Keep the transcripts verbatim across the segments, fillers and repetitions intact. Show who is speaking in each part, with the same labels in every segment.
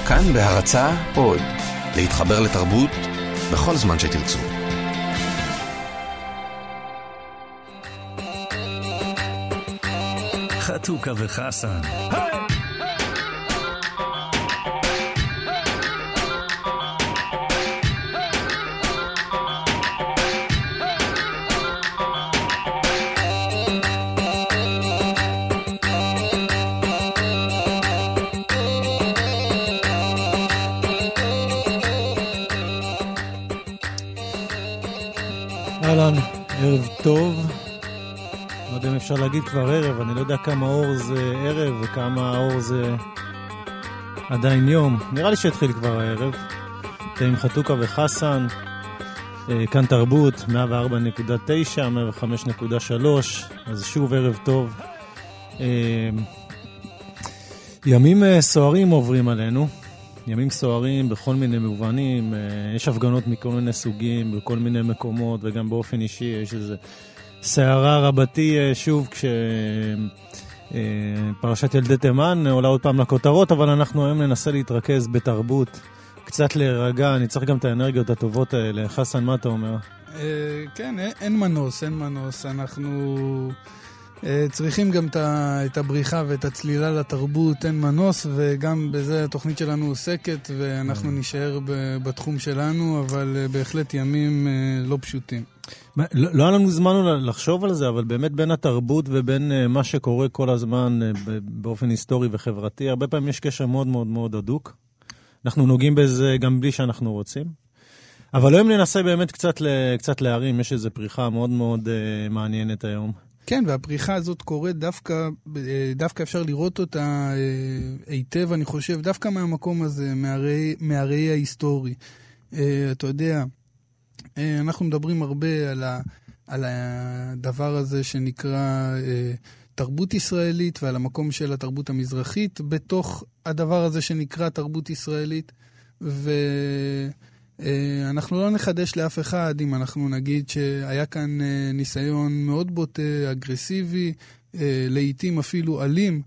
Speaker 1: כאן בהרצאה עוד, להתחבר לתרבות בכל זמן שתרצו.
Speaker 2: חתוכה וחסן.
Speaker 3: אהלן, ערב טוב. לא יודע אם אפשר להגיד כבר ערב, אני לא יודע כמה אור זה ערב וכמה אור זה עדיין יום. נראה לי שהתחיל כבר הערב. אתם עם חתוכה וחסן, כאן תרבות, מאה וארבע נקודה תשע, מאה וחמש נקודה שלוש, אז שוב ערב טוב. ימים סוערים עוברים עלינו, ימים סוערים בכל מיני מובנים, יש הפגנות מכל מיני סוגים, בכל מיני מקומות, וגם באופן אישי יש איזה סערה רבתי, שוב, כשפרשת ילדי תימן עולה עוד פעם לכותרות, אבל אנחנו היום ננסה להתרכז בתרבות, קצת להירגע, אני צריך גם את האנרגיות הטובות האלה. חסן, מה אתה אומר?
Speaker 4: כן, אין מנוס, אין מנוס, אנחנו צריכים גם את הבריחה ואת הצלילה לתרבות, אין מנוס, וגם בזה התוכנית שלנו עוסקת, ואנחנו נשאר בתחום שלנו, אבל בהחלט ימים לא פשוטים.
Speaker 3: לא, לא היה לנו זמן לחשוב על זה, אבל באמת בין התרבות ובין מה שקורה כל הזמן באופן היסטורי וחברתי, הרבה פעמים יש קשר מאוד מאוד מאוד הדוק. אנחנו נוגעים בזה גם בלי שאנחנו רוצים. אבל היום ננסה באמת קצת, קצת להרים, יש איזו פריחה מאוד מאוד מעניינת היום.
Speaker 4: כן, והפריחה הזאת קורית דווקא, דווקא אפשר לראות אותה היטב, אני חושב, דווקא מהמקום הזה, מהראי, מהראי ההיסטורי. אתה יודע, אנחנו מדברים הרבה על, ה, על הדבר הזה שנקרא תרבות ישראלית, ועל המקום של התרבות המזרחית, בתוך הדבר הזה שנקרא תרבות ישראלית, ו... אנחנו לא נחדש לאף אחד אם אנחנו נגיד שהיה כאן ניסיון מאוד בוטה, אגרסיבי, לעתים אפילו אלים,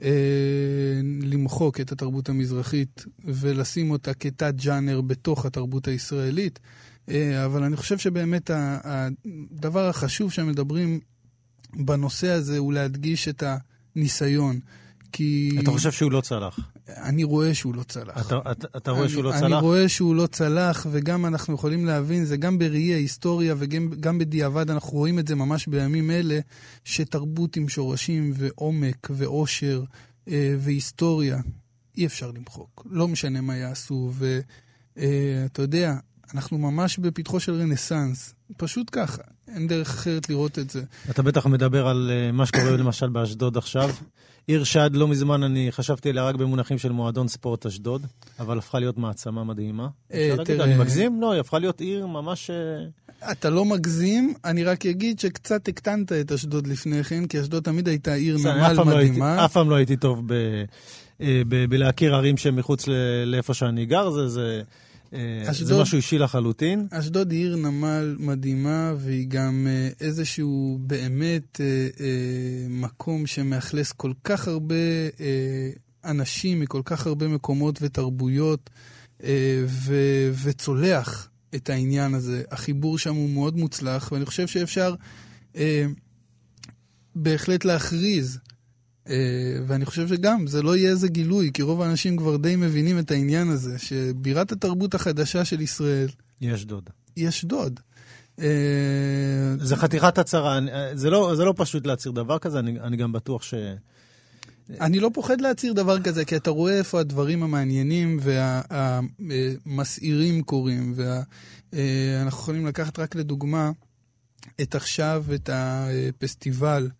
Speaker 4: למחוק את התרבות המזרחית ולשים אותה כתת ג'אנר בתוך התרבות הישראלית. אבל אני חושב שבאמת הדבר החשוב שמדברים בנושא הזה הוא להדגיש את הניסיון. כי
Speaker 3: אתה חושב שהוא לא צלח?
Speaker 4: אני רואה שהוא לא צלח.
Speaker 3: אתה, אתה, אתה רואה
Speaker 4: אני,
Speaker 3: שהוא לא
Speaker 4: אני
Speaker 3: צלח?
Speaker 4: אני רואה שהוא לא צלח, וגם אנחנו יכולים להבין, זה גם בראי ההיסטוריה וגם גם בדיעבד, אנחנו רואים את זה ממש בימים אלה, שתרבות עם שורשים ועומק ועושר אה, והיסטוריה, אי אפשר למחוק. לא משנה מה יעשו, ואתה יודע, אנחנו ממש בפתחו של רנסנס, פשוט ככה, אין דרך אחרת לראות את זה. אתה
Speaker 3: בטח מדבר על uh, מה שקורה למשל באשדוד עכשיו. עיר שעד לא מזמן אני חשבתי עליה רק במונחים של מועדון ספורט אשדוד, אבל הפכה להיות מעצמה מדהימה. אפשר להגיד, אני מגזים? לא, היא הפכה להיות עיר ממש...
Speaker 4: אתה לא מגזים, אני רק אגיד שקצת הקטנת את אשדוד לפני כן, כי אשדוד תמיד הייתה עיר נמל מדהימה.
Speaker 3: אף פעם לא הייתי טוב בלהכיר ערים שמחוץ לאיפה שאני גר, זה... זה אשדוד, זה משהו אישי לחלוטין.
Speaker 4: אשדוד היא עיר נמל מדהימה, והיא גם איזשהו באמת אה, אה, מקום שמאכלס כל כך הרבה אה, אנשים מכל כך הרבה מקומות ותרבויות, אה, ו- וצולח את העניין הזה. החיבור שם הוא מאוד מוצלח, ואני חושב שאפשר אה, בהחלט להכריז, Uh, ואני חושב שגם זה לא יהיה איזה גילוי, כי רוב האנשים כבר די מבינים את העניין הזה, שבירת התרבות החדשה של ישראל
Speaker 3: היא אשדוד.
Speaker 4: היא אשדוד. Uh,
Speaker 3: זה חתיכת הצרה, זה לא, זה לא פשוט להציר דבר כזה, אני, אני גם בטוח ש...
Speaker 4: אני לא פוחד להציר דבר כזה, כי אתה רואה איפה הדברים המעניינים והמסעירים קורים, ואנחנו יכולים לקחת רק לדוגמה את עכשיו את הפסטיבל,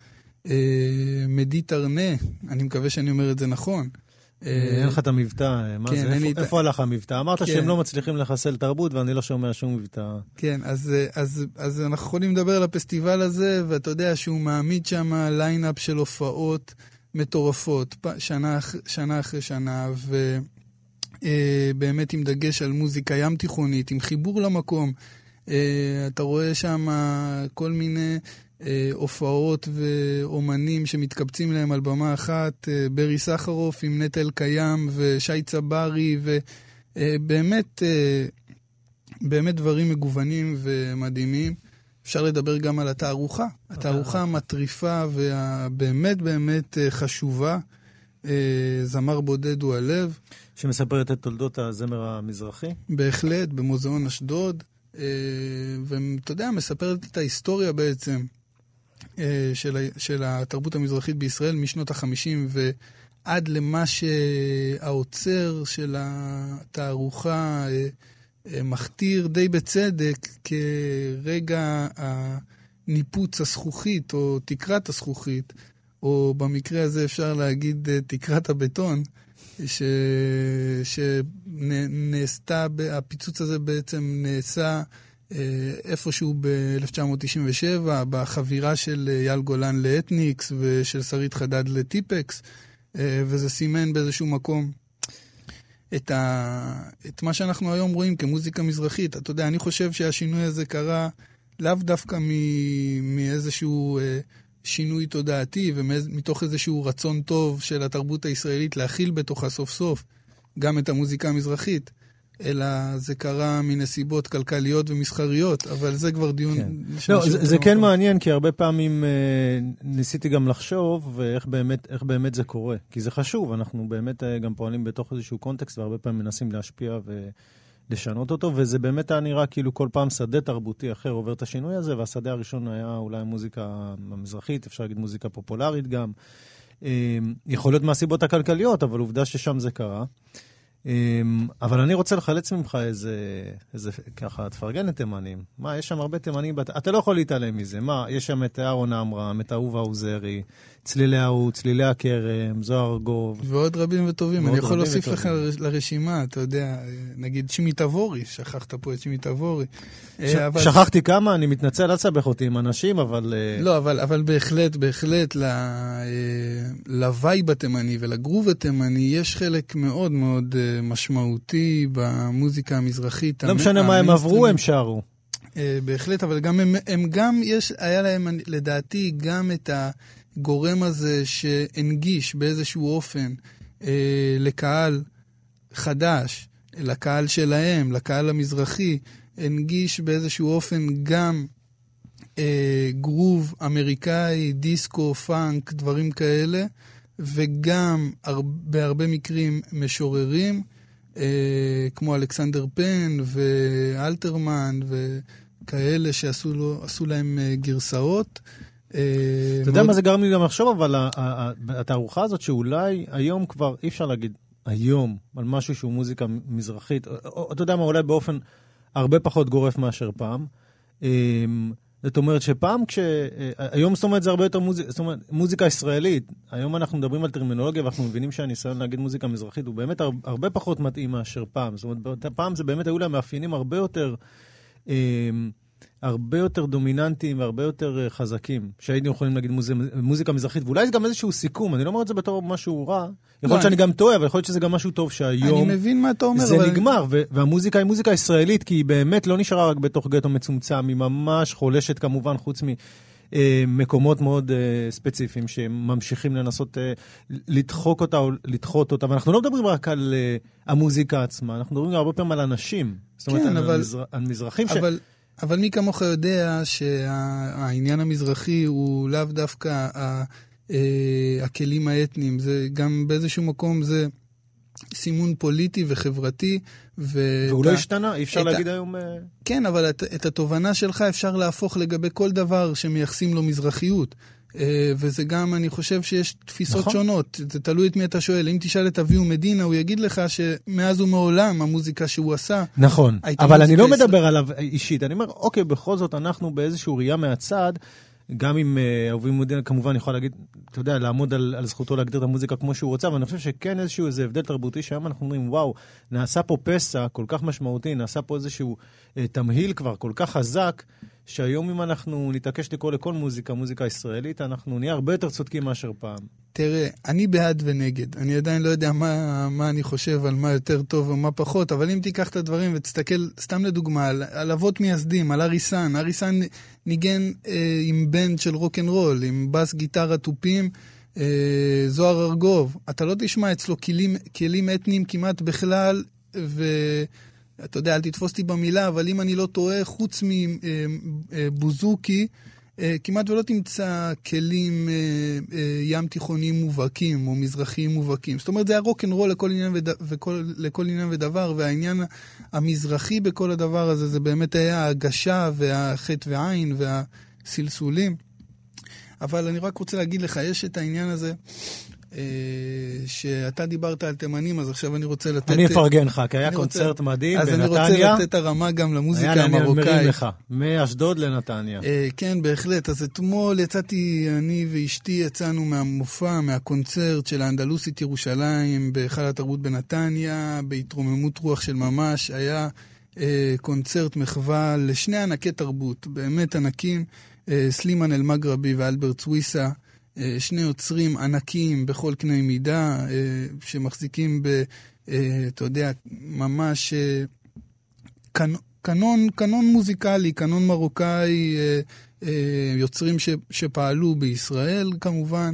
Speaker 4: מדיטרנה, אני מקווה שאני אומר את זה נכון.
Speaker 3: אין לך את המבטא, מה זה? איפה הלך המבטא? אמרת שהם לא מצליחים לחסל תרבות, ואני לא שומע שום מבטא.
Speaker 4: כן, אז אנחנו יכולים לדבר על הפסטיבל הזה, ואתה יודע שהוא מעמיד שם ליינאפ של הופעות מטורפות, שנה אחרי שנה, ובאמת עם דגש על מוזיקה ים תיכונית, עם חיבור למקום, אתה רואה שם כל מיני הופעות ואומנים שמתקבצים להם על במה אחת, ברי סחרוף עם נטל קיים ושי צברי, ובאמת באמת דברים מגוונים ומדהימים. אפשר לדבר גם על התערוכה, התערוכה המטריפה והבאמת באמת חשובה, זמר בודד הוא הלב.
Speaker 3: שמספרת את תולדות הזמר המזרחי?
Speaker 4: בהחלט, במוזיאון אשדוד, ואתה יודע, מספרת את ההיסטוריה בעצם של, של התרבות המזרחית בישראל משנות החמישים ועד למה שהאוצר של התערוכה מכתיר די בצדק כרגע הניפוץ הזכוכית או תקרת הזכוכית, או במקרה הזה אפשר להגיד תקרת הבטון, ש... שנעשתה, הפיצוץ הזה בעצם נעשה איפשהו ב-אלף תשע מאות תשעים ושבע, בחבירה של אייל גולן לאתניקס ושל שרית חדד לטיפקס, וזה סימן באיזשהו מקום את, ה... את מה שאנחנו היום רואים כמוזיקה מזרחית. אתה יודע, אני חושב שהשינוי הזה קרה לאו דווקא מ... מאיזשהו שינוי תודעתי, ומתוך איזשהו רצון טוב של התרבות הישראלית להכיל בתוכה סוף סוף גם את המוזיקה המזרחית, אלא זה קרה מנסיבות כלכליות ומסחריות, אבל זה כבר דיון...
Speaker 3: כן. לא, זה, זה כן מעניין, כי הרבה פעמים אה, ניסיתי גם לחשוב, ואיך באמת, איך באמת זה קורה. כי זה חשוב, אנחנו באמת אה, גם פועלים בתוך איזשהו קונטקסט, והרבה פעמים מנסים להשפיע ולשנות אותו, וזה באמת היה נראה כאילו כל פעם שדה תרבותי אחר עובר את השינוי הזה, והשדה הראשון היה אולי מוזיקה המזרחית, אפשר להגיד מוזיקה פופולרית גם. אה, יכול להיות מהסיבות הכלכליות, אבל עובדה ששם זה קרה. אבל אני רוצה לחלץ ממך איזה, איזה ככה, תפרגן את תימנים. מה, יש שם הרבה תימנים, אתה לא יכול להתעלם מזה. מה, יש שם את אהרון אמרם, את אהובה עוזרי, צלילי ההוא, צלילי הכרם, זוהר גוב.
Speaker 4: ועוד רבים וטובים. אני יכול להוסיף לך לרשימה, אתה יודע, נגיד שמי תבורי, שכחת פה את שמי תבורי.
Speaker 3: שכחתי כמה, אני מתנצל, אל תסבך אותי עם אנשים, אבל...
Speaker 4: לא, אבל בהחלט, בהחלט, לווייב התימני ולגרוב התימני, יש חלק מאוד מאוד משמעותי במוזיקה המזרחית.
Speaker 3: לא משנה מה הם עברו, הם שרו.
Speaker 4: בהחלט, אבל גם הם, הם גם, יש, היה להם לדעתי גם את הגורם הזה שהנגיש באיזשהו אופן אה, לקהל חדש, לקהל שלהם, לקהל המזרחי, הנגיש באיזשהו אופן גם אה, גרוב אמריקאי, דיסקו, פאנק, דברים כאלה, וגם הרבה, בהרבה מקרים משוררים, אה, כמו אלכסנדר פן ואלתרמן וכאלה שעשו לו, עשו להם אה, גרסאות. אה,
Speaker 3: אתה יודע מאוד... מה זה גרם לי גם לחשוב, אבל התערוכה הזאת שאולי היום כבר אי אפשר להגיד היום על משהו שהוא מוזיקה מזרחית, או, אתה יודע מה, אולי באופן הרבה פחות גורף מאשר פעם. אה, זאת אומרת שפעם כש... היום זאת אומרת זה הרבה יותר מוזיקה, זאת אומרת מוזיקה ישראלית. היום אנחנו מדברים על טרמינולוגיה ואנחנו מבינים שהניסיון להגיד מוזיקה מזרחית הוא באמת הרבה פחות מתאים מאשר פעם. זאת אומרת, פעם זה באמת היו להם מאפיינים הרבה יותר, הרבה יותר דומיננטיים והרבה יותר חזקים, שהיינו יכולים להגיד מוזיקה מזרחית, ואולי זה גם איזשהו סיכום, אני לא אומר את זה בתור משהו רע, יכול להיות שאני גם טועה, אבל יכול להיות שזה גם משהו טוב שהיום...
Speaker 4: אני מבין מה אתה אומר,
Speaker 3: זה נגמר, והמוזיקה היא מוזיקה ישראלית, כי היא באמת לא נשארה רק בתוך גטו מצומצם, היא ממש חולשת כמובן, חוץ ממקומות מאוד ספציפיים, שממשיכים לנסות לדחוק אותה או לדחות אותה, ואנחנו לא מדברים רק על המוזיקה עצמה, אנחנו מדברים הרבה פעמים על אנשים, זאת אומרת, על מזרחים ש...
Speaker 4: אבל מי כמוך יודע שהעניין המזרחי הוא לאו דווקא הכלים האתניים, זה גם באיזשהו מקום זה סימון פוליטי וחברתי.
Speaker 3: והוא לא השתנה, אי אפשר להגיד היום...
Speaker 4: כן, אבל את התובנה שלך אפשר להפוך לגבי כל דבר שמייחסים לו מזרחיות. וזה גם, אני חושב שיש תפיסות נכון. שונות, זה תלוי את מי אתה שואל. אם תשאל את אביהו מדינה, הוא יגיד לך שמאז ומעולם המוזיקה שהוא עשה...
Speaker 3: נכון, אבל אני לא ישראל... מדבר עליו אישית, אני אומר, אוקיי, בכל זאת אנחנו באיזשהו ראייה מהצד, גם אם אביהו מדינה כמובן יכול להגיד, אתה יודע, לעמוד על, על זכותו להגדיר את המוזיקה כמו שהוא רוצה, אבל אני חושב שכן איזשהו איזה הבדל תרבותי, שהיום אנחנו אומרים, וואו, נעשה פה פסע כל כך משמעותי, נעשה פה איזשהו אה, תמהיל כבר כל כך חזק, שהיום אם אנחנו נתעקש לקרוא לכל מוזיקה, מוזיקה ישראלית, אנחנו נהיה הרבה יותר צודקים מאשר פעם.
Speaker 4: תראה, אני בעד ונגד. אני עדיין לא יודע מה, מה אני חושב על מה יותר טוב ומה פחות, אבל אם תיקח את הדברים ותסתכל, סתם לדוגמה, על, על אבות מייסדים, על אריסן. אריסן ניגן אה, עם בנד של רוק'נ'רול, עם בס גיטרה טופים, אה, זוהר ארגוב. אתה לא תשמע אצלו כלים, כלים אתניים כמעט בכלל, ואתה יודע, אל תתפוס אותי במילה, אבל אם אני לא טועה, חוץ מבוזוקי, כמעט ולא תמצא כלים ים תיכוניים מובהקים או מזרחיים מובהקים. זאת אומרת, זה היה רוק'נ'רול לכל עניין, וד... וכל... לכל עניין ודבר, והעניין המזרחי בכל הדבר הזה, זה באמת היה ההגשה והחטא ועין והסלסולים. אבל אני רק רוצה להגיד לך, יש את העניין הזה, שאתה דיברת על תימנים, אז עכשיו אני רוצה לתת...
Speaker 3: אני אפרגן לך, כי היה קונצרט מדהים בנתניה.
Speaker 4: אז אני רוצה לתת הרמה גם למוזיקה המרוקאית.
Speaker 3: היה מרים לך, מאשדוד לנתניה.
Speaker 4: כן, בהחלט. אז אתמול יצאתי, אני ואשתי יצאנו מהמופע, מהקונצרט של האנדלוסית ירושלים, בהיכל התרבות בנתניה, בהתרוממות רוח של ממש. היה קונצרט מחווה לשני ענקי תרבות, באמת ענקים, סלימן אל-מגרבי ואלברט סוויסה, שני יוצרים ענקים בכל קנה מידה, שמחזיקים ב, אתה יודע, ממש קנון, קנון מוזיקלי, קנון מרוקאי, יוצרים שפעלו בישראל כמובן,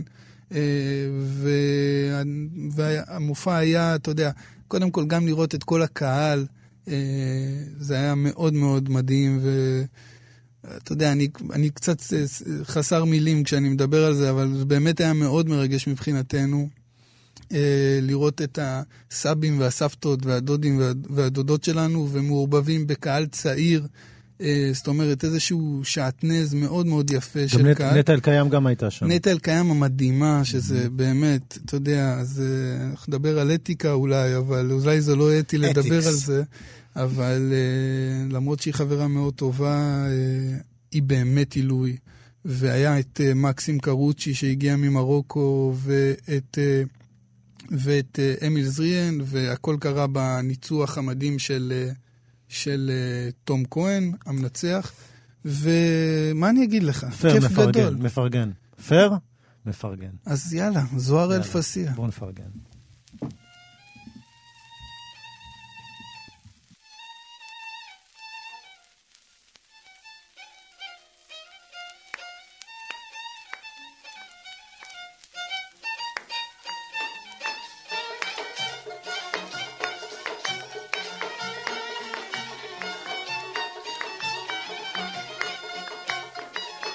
Speaker 4: והמופע היה, אתה יודע, קודם כל גם לראות את כל הקהל, זה היה מאוד מאוד מדהים, ו... אתה יודע, אני, אני קצת חסר מילים כשאני מדבר על זה, אבל זה באמת היה מאוד מרגש מבחינתנו, אה, לראות את הסבים והסבתות והדודים וה, והדודות שלנו, ומעורבבים בקהל צעיר, אה, זאת אומרת, איזשהו שעטנז מאוד מאוד יפה של
Speaker 3: נט,
Speaker 4: קהל.
Speaker 3: נטע אלקיים גם הייתה שם.
Speaker 4: נטע אלקיים המדהימה, שזה באמת, אתה יודע, אז אנחנו נדבר על אתיקה אולי, אבל אולי זה לא אתי לדבר על זה. אבל uh, למרות שהיא חברה מאוד טובה, uh, היא באמת עילוי. והיה את uh, מקסים קרוצ'י שהגיע ממרוקו, ואת, uh, ואת uh, אמיל זריאן, והכל קרה בניצוח המדהים של, uh, של uh, תום כהן, המנצח. ומה אני אגיד לך?
Speaker 3: פר,
Speaker 4: כיף
Speaker 3: מפרגן,
Speaker 4: גדול.
Speaker 3: מפרגן. פר, מפרגן.
Speaker 4: אז יאללה, זוהר אלפסיה.
Speaker 3: בוא נפרגן.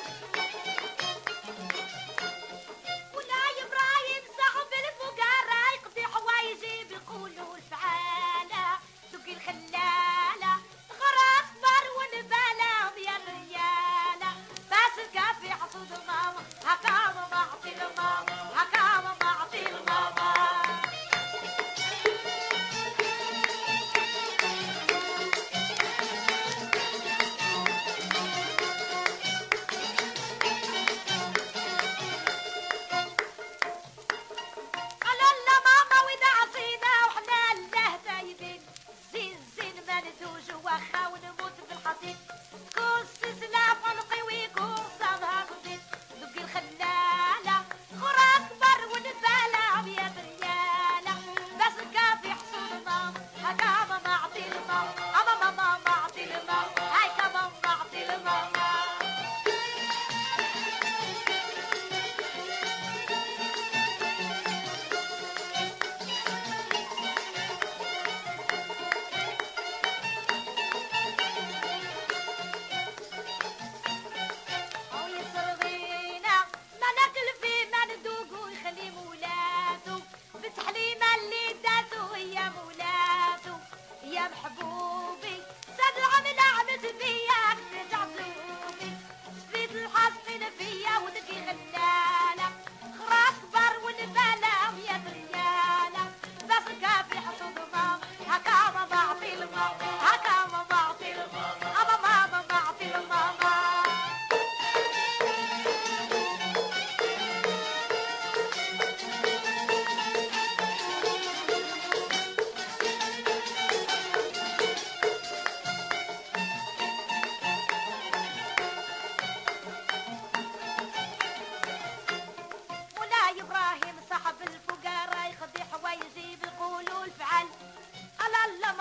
Speaker 2: ولا إبراهيم صاحب الفقراء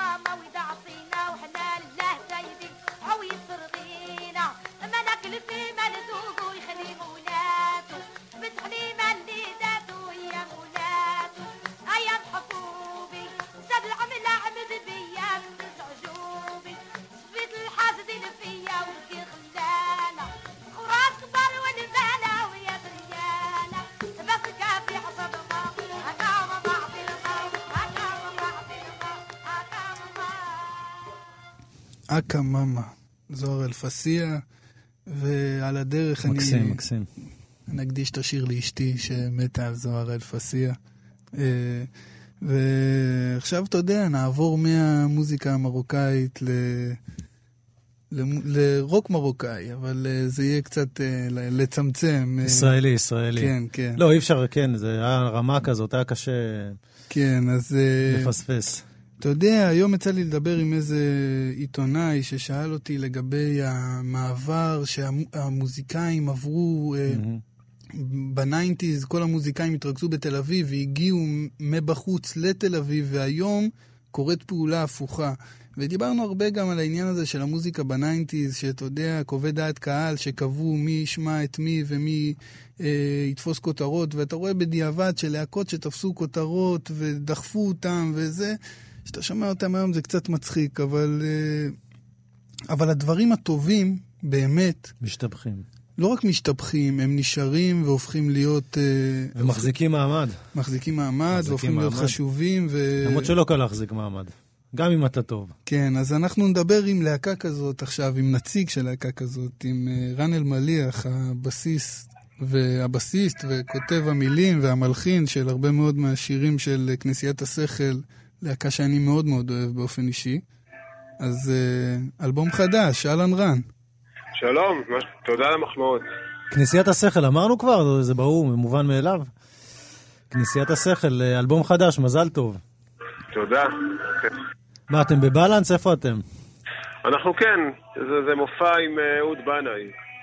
Speaker 2: ماما ويدعطينا وحنا لله سايبين هو يفرغينا ما ناكل في ما ندوق ويخلي مولاتو بتحلي ما اللي ذاتو يا مولاتو ايام حبوبي ساب العمل عمد بيا من عجوبي سبيت الحاسدين فيا وبكي خلانا وراس كبار والبالا ويا بريانا بس كافي حسب ما هكا ما بعضي القوم هكا ما بعضي القوم هكا ما
Speaker 4: אקה מאמה, זוהר אלפסיה, ועל הדרך
Speaker 3: מקסים,
Speaker 4: אני
Speaker 3: מקסים.
Speaker 4: נקדיש את השיר לאשתי שמתה על זוהר אלפסיה. אה, ועכשיו אתה יודע, נעבור מהמוזיקה המרוקאית ל... למ- לרוק מרוקאי, אבל אה, זה יהיה קצת אה, ל- לצמצם. אה,
Speaker 3: ישראלי, ישראלי.
Speaker 4: כן, כן.
Speaker 3: לא, אי אפשר, כן, זה היה רמה כזאת, היה קשה
Speaker 4: כן, אז... אה,
Speaker 3: לפספס.
Speaker 4: אתה יודע, היום יצא לי לדבר עם איזה עיתונאי ששאל אותי לגבי המעבר שהמוזיקאים עברו אה, בניינטיז, כל המוזיקאים התרכזו בתל אביב והגיעו מבחוץ לתל אביב, והיום קורית פעולה הפוכה. ודיברנו הרבה גם על העניין הזה של המוזיקה בניינטיז, שאתה יודע, קובעי דעת קהל שקבעו מי ישמע את מי ומי אה, יתפוס כותרות, ואתה רואה בדיעבד של להקות שתפסו כותרות ודחפו אותם וזה, שאתה שומע אותם היום זה קצת מצחיק, אבל, אה, אבל הדברים הטובים באמת
Speaker 3: משתבחים.
Speaker 4: לא רק משתבחים, הם נשארים והופכים להיות... אה,
Speaker 3: ומחזיקים מעמד.
Speaker 4: מחזיקים מעמד,
Speaker 3: מחזיקים
Speaker 4: והופכים להיות
Speaker 3: מעמד.
Speaker 4: חשובים. ו...
Speaker 3: למרות שלא קל להחזיק מעמד. גם אם אתה טוב.
Speaker 4: כן, אז אנחנו נדבר עם להקה כזאת עכשיו, עם נציג של להקה כזאת, עם אה, רן אלמליח, הבסיס והבסיסט וכותב המילים והמלחין של הרבה מאוד מהשירים של כנסיית השכל, להקה שאני מאוד מאוד אוהב באופן אישי. אז אה, אלבום חדש, אהלן רן.
Speaker 5: שלום, תודה על המחמאות.
Speaker 3: כנסיית השכל, אמרנו כבר, זה ברור, מובן מאליו. כנסיית השכל, אלבום חדש, מזל טוב.
Speaker 5: תודה.
Speaker 3: מה, אתם בבלנס? איפה אתם?
Speaker 5: אנחנו כן, זה, זה מופע עם uh, אהוד בנאי.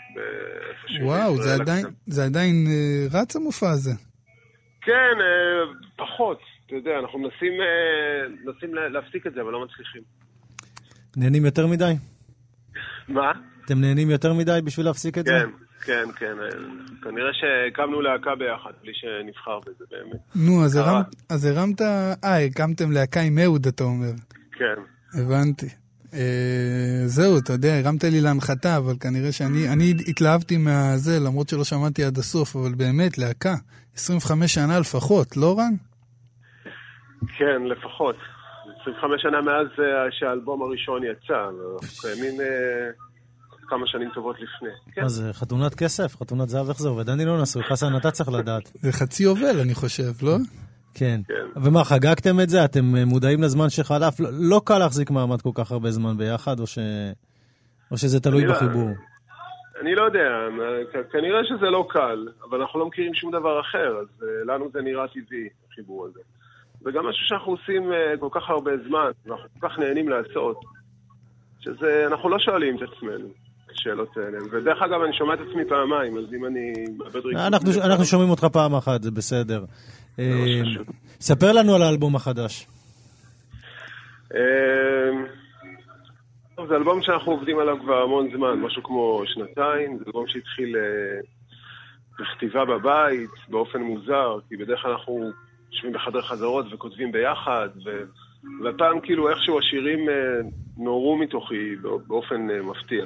Speaker 4: וואו, זה עדיין, זה עדיין uh, רץ המופע הזה.
Speaker 5: כן, uh, פחות. אתה יודע, אנחנו מנסים, uh, מנסים להפסיק את זה, אבל לא מצליחים.
Speaker 3: נהנים יותר מדי?
Speaker 5: מה?
Speaker 3: אתם נהנים יותר מדי בשביל להפסיק את זה?
Speaker 5: כן, כן, כן. כנראה שהקמנו להקה ביחד, בלי שנבחר בזה באמת.
Speaker 4: נו, אז, הרמ, אז הרמת... אה, הקמתם להקה עם אהוד, אתה אומר.
Speaker 5: כן.
Speaker 4: הבנתי. אה, זהו, אתה יודע, הרמת לי להנחתה, אבל כנראה שאני אני התלהבתי מהזה, למרות שלא שמעתי עד הסוף, אבל באמת, להקה. עשרים וחמש שנה לפחות, לא רן?
Speaker 5: כן, לפחות. עשרים וחמש שנה מאז שהאלבום הראשון יצא, אנחנו קיימים... כמה שנים טובות לפני. כן.
Speaker 3: אז חתונת כסף, חתונת זהב, איך זה עובד? אני לא נשוי, חסן, אתה צריך לדעת.
Speaker 4: זה חצי יובל, אני חושב, לא?
Speaker 3: כן.
Speaker 5: כן.
Speaker 3: ומה, חגגתם את זה? אתם מודעים לזמן שחלף? לא, לא קל להחזיק מעמד כל כך הרבה זמן ביחד, או, ש... או שזה תלוי בחיבור?
Speaker 5: לא, אני לא יודע, כנראה שזה לא קל, אבל אנחנו לא מכירים שום דבר אחר, אז לנו זה נראה טבעי, החיבור הזה. וגם משהו שאנחנו עושים כל כך הרבה זמן, ואנחנו כל כך נהנים לעשות, שזה, אנחנו לא שואלים את עצמנו. שאלות האלה. ודרך אגב, אני שומע את עצמי פעמיים, אז אם אני...
Speaker 3: אנחנו, אנחנו שומעים אותך פעם אחת, זה בסדר. ספר לנו על האלבום החדש.
Speaker 5: זה אלבום שאנחנו עובדים עליו כבר המון זמן, משהו כמו שנתיים. זה אלבום שהתחיל בכתיבה בבית, באופן מוזר, כי בדרך כלל אנחנו יושבים בחדר חזרות וכותבים ביחד, והפעם כאילו איכשהו השירים נורו מתוכי באופן מפתיע.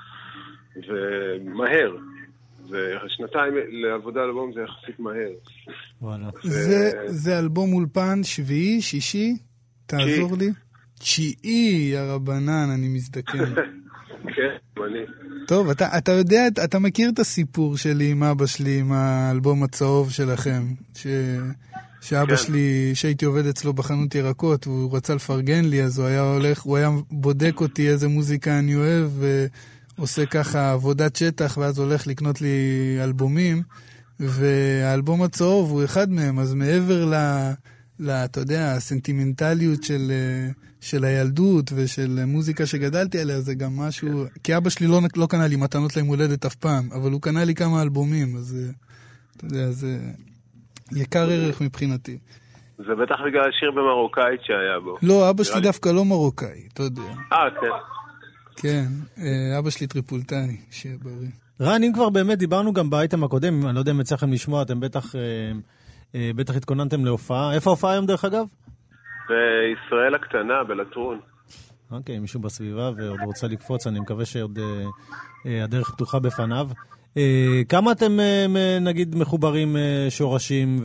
Speaker 5: ומהר. ושנתיים לעבודה על אלבום זה יחסית מהר.
Speaker 3: וואלה.
Speaker 4: זה, זה אלבום אולפן שביעי, שישי? תעזור לי. תשיעי, יא רבנן, אני מזדקן.
Speaker 5: כן, אני.
Speaker 4: טוב, אתה, אתה יודע, אתה מכיר את הסיפור שלי עם אבא שלי, עם האלבום הצהוב שלכם, ש... שאבא כן. שלי, שהייתי עובד אצלו בחנות ירקות, והוא רצה לפרגן לי, אז הוא היה הולך, הוא היה בודק אותי איזה מוזיקה אני אוהב, ועושה ככה עבודת שטח, ואז הולך לקנות לי אלבומים, והאלבום הצהוב הוא אחד מהם, אז מעבר ל... ל, אתה יודע, הסנטימנטליות של, של הילדות ושל מוזיקה שגדלתי עליה, זה גם משהו, כי אבא שלי לא, לא קנה לי מתנות להם הולדת אף פעם, אבל הוא קנה לי כמה אלבומים, אז אתה יודע, זה יקר ערך מבחינתי.
Speaker 5: זה בטח בגלל השיר במרוקאית שהיה בו.
Speaker 4: לא, אבא שלי דווקא לא מרוקאי, אתה יודע.
Speaker 5: אה, כן.
Speaker 4: כן, אבא שלי טריפולטני, שיהיה בריא.
Speaker 3: רן, אם כבר באמת דיברנו גם באייטם הקודם, אני לא יודע אם יצא לכם לשמוע, אתם בטח, בטח התכוננתם להופעה. איפה ההופעה היום דרך אגב?
Speaker 5: בישראל הקטנה, בלטרון.
Speaker 3: אוקיי, מישהו בסביבה ועוד רוצה לקפוץ, אני מקווה שעוד הדרך פתוחה בפניו. כמה אתם נגיד מחוברים שורשים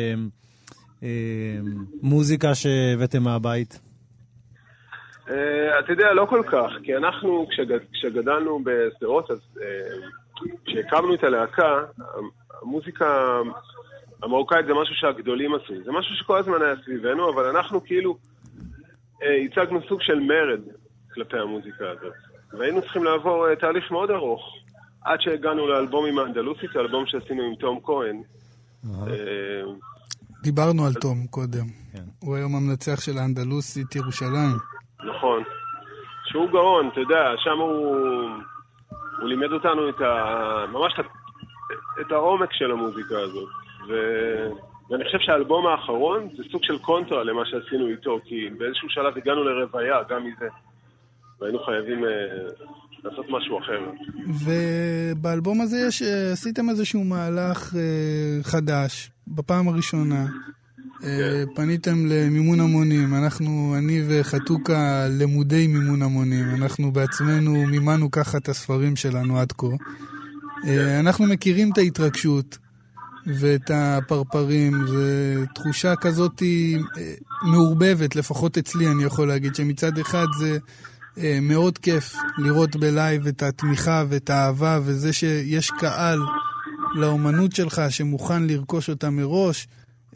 Speaker 3: ומוזיקה שהבאתם מהבית?
Speaker 5: אתה יודע, לא כל כך, כי אנחנו כשגדלנו בסדרות, אז כשהקמנו את הלהקה, המוזיקה המרוקאית זה משהו שהגדולים עשו, זה משהו שכל הזמן היה סביבנו, אבל אנחנו כאילו הצגנו סוג של מרד כלפי המוזיקה הזאת, והיינו צריכים לעבור תהליך מאוד ארוך, עד שהגענו לאלבום עם האנדלוסית, האלבום שעשינו עם תום כהן.
Speaker 4: דיברנו על תום קודם, הוא היום המנצח של האנדלוסית ירושלים.
Speaker 5: נכון, שהוא גאון, אתה יודע, שם הוא, הוא לימד אותנו את ה, ממש את, את העומק של המוזיקה הזאת, ו, ואני חושב שהאלבום האחרון זה סוג של קונטרה למה שעשינו איתו, כי באיזשהו שלב הגענו לרוויה גם מזה, והיינו חייבים אה, לעשות משהו אחר.
Speaker 4: ובאלבום הזה יש, עשיתם איזשהו מהלך אה, חדש, בפעם הראשונה. פניתם למימון המונים, אנחנו, אני וחתוקה למודי מימון המונים, אנחנו בעצמנו מימנו ככה את הספרים שלנו עד כה. אנחנו מכירים את ההתרגשות ואת הפרפרים, זה תחושה כזאת מעורבבת, לפחות אצלי אני יכול להגיד, שמצד אחד זה מאוד כיף לראות בלייב את התמיכה ואת האהבה, וזה שיש קהל לאומנות שלך שמוכן לרכוש אותה מראש,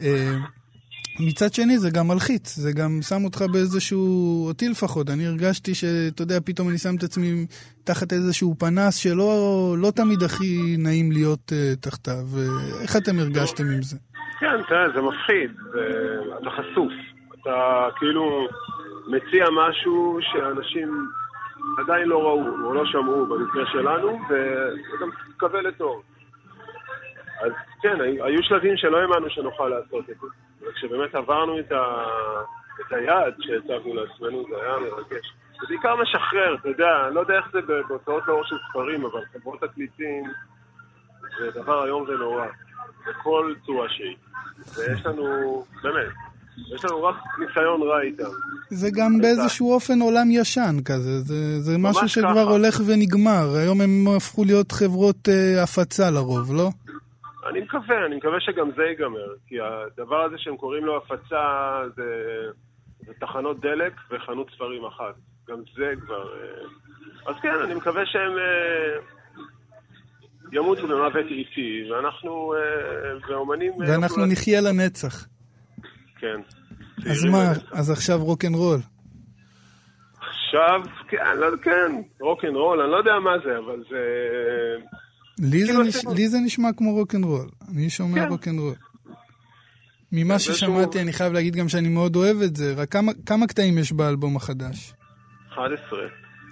Speaker 4: מצד שני זה גם מלחיץ, זה גם שם אותך באיזשהו, אותי לפחות, אני הרגשתי שאתה יודע, פתאום אני שם את עצמי תחת איזשהו פנס שלא לא תמיד הכי נעים להיות uh, תחתיו. איך אתם הרגשתם עם זה?
Speaker 5: כן, תראה, זה מפחיד, זה, אתה חשוף, אתה כאילו מציע משהו שאנשים עדיין לא ראו או לא שמעו במקרה שלנו, וגם תקבל לטוב. אז כן, היו שלבים שלא האמנו שנוכל לעשות את זה. וכשבאמת עברנו את, ה... את היעד שהצבנו לעצמנו, זה היה מרגש. זה בעיקר משחרר, אתה יודע, אני לא יודע איך זה בהוצאות לאור של ספרים, אבל חברות תקליטים, זה דבר היום זה נורא. בכל צורה שהיא. ויש לנו, באמת, יש לנו רק ניסיון רע איתם.
Speaker 4: זה גם באיזשהו אופן עולם ישן כזה, זה, זה משהו שכבר ככה. הולך ונגמר. היום הם הפכו להיות חברות uh, הפצה לרוב, לא?
Speaker 5: אני מקווה, אני מקווה שגם זה ייגמר, כי הדבר הזה שהם קוראים לו הפצה זה, זה תחנות דלק וחנות ספרים אחת. גם זה כבר... אז כן, אני מקווה שהם ימותו במוות איטי, ואנחנו, ואומנים...
Speaker 4: ואנחנו נחיה לנצח.
Speaker 5: כן.
Speaker 4: אז מה, אז עכשיו רוק'נ'רול.
Speaker 5: עכשיו, כן, לא, כן, רוק'נ'רול, אני לא יודע מה זה, אבל זה...
Speaker 4: לי זה, נש... לי זה נשמע כמו רוק'נ'רול. אני שומע כן. רוק'נ'רול. ממה ששמעתי, שהוא... אני חייב להגיד גם שאני מאוד אוהב את זה. רק כמה, כמה קטעים יש באלבום החדש?
Speaker 5: אחת עשרה.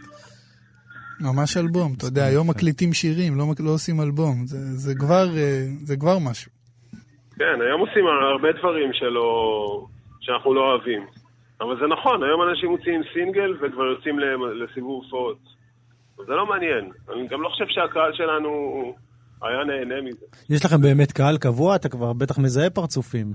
Speaker 4: ממש אלבום. אתה יודע, היום מקליטים שירים, לא, לא עושים אלבום. זה, זה, כבר, זה כבר משהו.
Speaker 5: כן, היום עושים הרבה דברים שלא, שאנחנו לא אוהבים. אבל זה נכון, היום אנשים מוציאים סינגל וכבר יוצאים לסיבוב הופעות. זה לא מעניין. אני גם לא חושב שהקהל שלנו היה נהנה מזה.
Speaker 3: יש לכם באמת קהל קבוע? אתה כבר בטח מזהה פרצופים.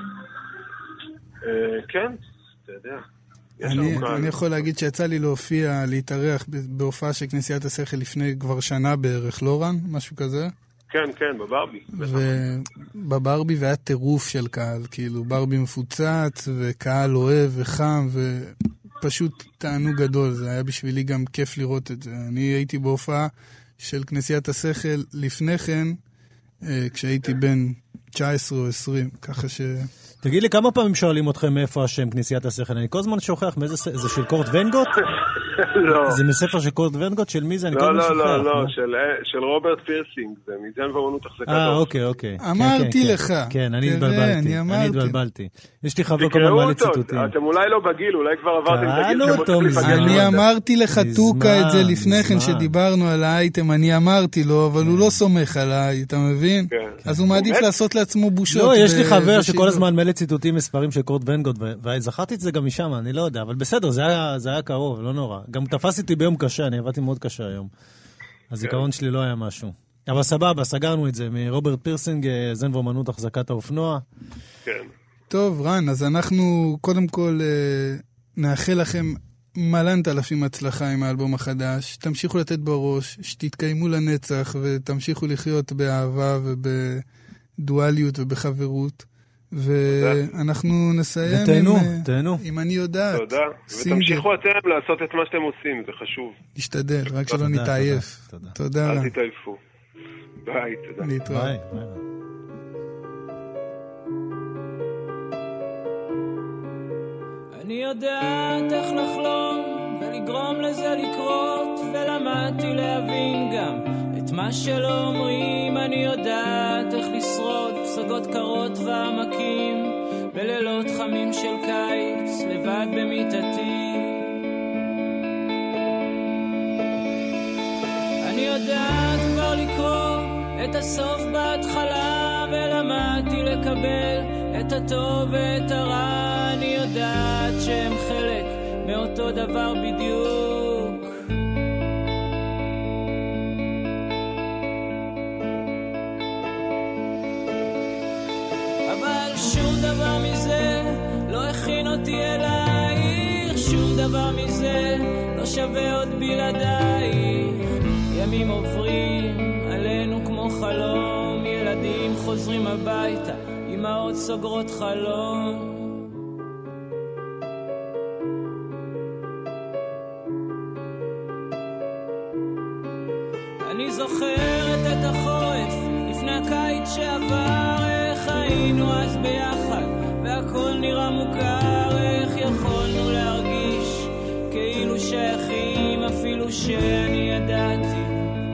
Speaker 5: כן, אתה יודע.
Speaker 4: אני, אני יכול להגיד שיצא לי להופיע, להתארח בהופעה של כנסיית השכל לפני כבר שנה בערך, לא רן? משהו כזה?
Speaker 5: כן, כן, בברבי.
Speaker 4: ובברבי והיה טירוף של קהל, כאילו ברבי מפוצץ וקהל אוהב וחם ופשוט תענוג גדול, זה היה בשבילי גם כיף לראות את זה. אני הייתי בהופעה של כנסיית השכל לפני כן, כשהייתי בן תשע עשרה או עשרים, ככה ש...
Speaker 3: תגיד לי, כמה פעמים שואלים אתכם מאיפה השם כנסיית השכל? אני כל הזמן שוכח מאיזה... זה של קורט ונגוט?
Speaker 5: לא.
Speaker 3: זה מספר של קורט ונגוט? של מי זה? אני כל הזמן שוכח.
Speaker 5: לא, לא, לא, של רוברט פירסינג, זה מזן ואומנות החזקת.
Speaker 3: אה, אוקיי, אוקיי.
Speaker 4: אמרתי לך.
Speaker 3: כן, אני התבלבלתי. אני התבלבלתי. יש לי חבר כל הזמן לציטוטים.
Speaker 5: אתם אולי לא בגיל, אולי כבר עברתם את הגיל.
Speaker 4: אני אמרתי לך תוקה את זה לפני כן שדיברנו על האייטם, אני אמרתי לו, אבל הוא לא סומך עליי, אתה מבין? אז הוא מעדיף לעשות לעצמו בושות.
Speaker 3: לא, יש לי חבר שכל הזמן מלא ציטוטים מספרים של קורט ונגוט, וזכרתי את זה גם משם, אני לא יודע, אבל בסדר, זה היה, זה היה קרוב, לא נורא. גם תפסתי ביום קשה, אני עבדתי מאוד קשה היום. הזיכרון שלי לא היה משהו. אבל סבבה, סגרנו את זה, מרוברט פירסינג, זן ואומנות החזקת האופנוע.
Speaker 5: כן.
Speaker 4: טוב, רן, אז אנחנו קודם כל נאחל לכם מלנת אלפים הצלחה עם האלבום החדש. תמשיכו לתת בראש, שתתקיימו לנצח ותמשיכו לחיות באהבה ובדואליות ובחברות. ואנחנו נסיים
Speaker 3: ותהנו, תהנו.
Speaker 4: אם אני יודעת.
Speaker 5: תודה. ותמשיכו אתם לעשות את מה שאתם עושים, זה חשוב.
Speaker 4: נשתדל, רק שלא נתעייף. תודה.
Speaker 5: אל תתעייפו. ביי, תודה.
Speaker 4: להתראות.
Speaker 3: ביי, ביי.
Speaker 6: אני יודעת איך לחלום ולגרום לזה לקרות, ולמדתי להבין גם את מה שלא אומרים. אני יודעת איך לשרוד פסגות קרות ועמקים בלילות חמים של קיץ לבד במיטתי. אני יודעת כבר לקרוא את הסוף בהתחלה, ולמדתי לקבל את הטוב ואת הרע. אני יודעת שהם חלק מאותו דבר בדיוק. אבל שום דבר מזה לא הכין אותי אלייך, שום דבר מזה לא שווה עוד בלעדייך. ימים עוברים עלינו כמו חלום, ילדים חוזרים הביתה, אמהות סוגרות חלום. אני זוכרת את החורף לפני הקיץ שעבר, איך היינו אז ביחד והכל נראה מוכר, איך יכולנו להרגיש כאילו שייכים אפילו שאני ידעתי.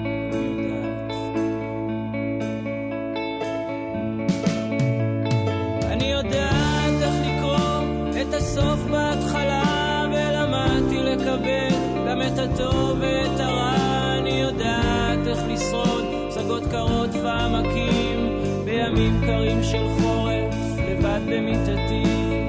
Speaker 6: אני יודעת איך לקרוא את הסוף בהתחלה, ולמדתי לקבל גם את הטוב ואת הרע. אני יודעת איך לשרוד פסגות קרות ועמקים בימים קרים של חורף לבד במיטתי.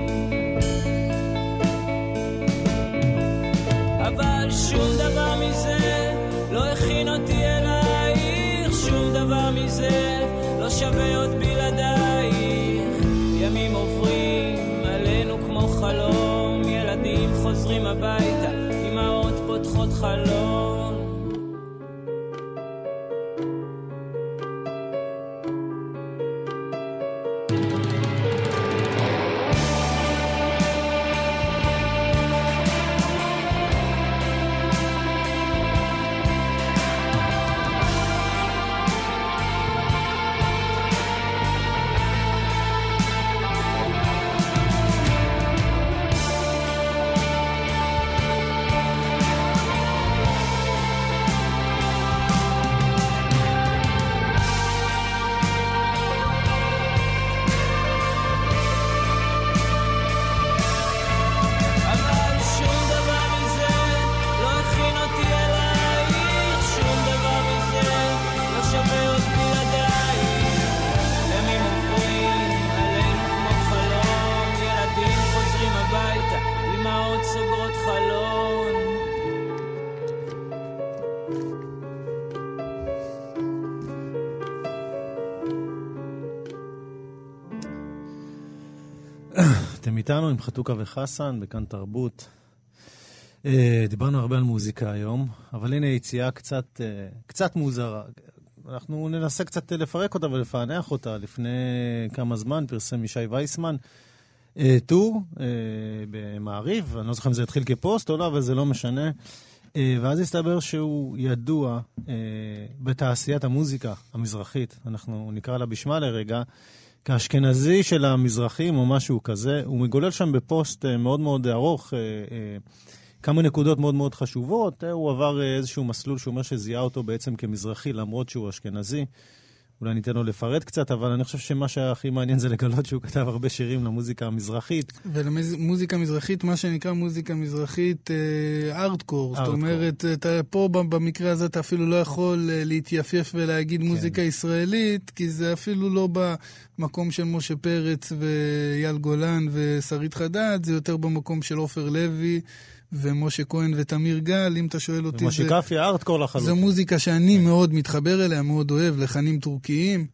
Speaker 6: אבל שום דבר מזה לא הכין אותי אלייך, שום דבר מזה לא שווה עוד בלעדייך. ימים עוברים עלינו כמו חלום, ילדים חוזרים הביתה, אמהות פותחות חלום.
Speaker 3: אתם איתנו עם חתוקה וחסן בכאן תרבות. דיברנו הרבה על מוזיקה היום, אבל הנה יציאה קצת, קצת מוזרה. אנחנו ננסה קצת לפרק אותה ולפענח אותה. לפני כמה זמן פרסם ישי וייסמן טור במעריב, אני לא זוכר אם זה התחיל כפוסט או לא, אבל זה לא משנה. ואז הסתבר שהוא ידוע בתעשיית המוזיקה המזרחית, אנחנו נקרא לה בשמה לרגע, כאשכנזי של המזרחים או משהו כזה. הוא מגולל שם בפוסט מאוד מאוד ארוך כמה נקודות מאוד מאוד חשובות. הוא עבר איזשהו מסלול שאומר שזיהה אותו בעצם כמזרחי למרות שהוא אשכנזי. אולי ניתן לו לפרט קצת, אבל אני חושב שמה שהכי מעניין זה לגלות שהוא כתב הרבה שירים למוזיקה המזרחית.
Speaker 4: ולמוזיקה מזרחית, מה שנקרא מוזיקה מזרחית ארטקור. זאת אומרת, אתה פה במקרה הזה אתה אפילו לא יכול להתייפייף ולהגיד מוזיקה ישראלית, כי זה אפילו לא במקום של משה פרץ ואייל גולן ושרית חדד, זה יותר במקום של עופר לוי ומשה כהן ותמיר גל. אם אתה שואל אותי,
Speaker 3: ומשה קפי ארטקור לחלוטין.
Speaker 4: זו מוזיקה שאני מאוד מתחבר אליה, מאוד אוהב, לחנים טורקיים.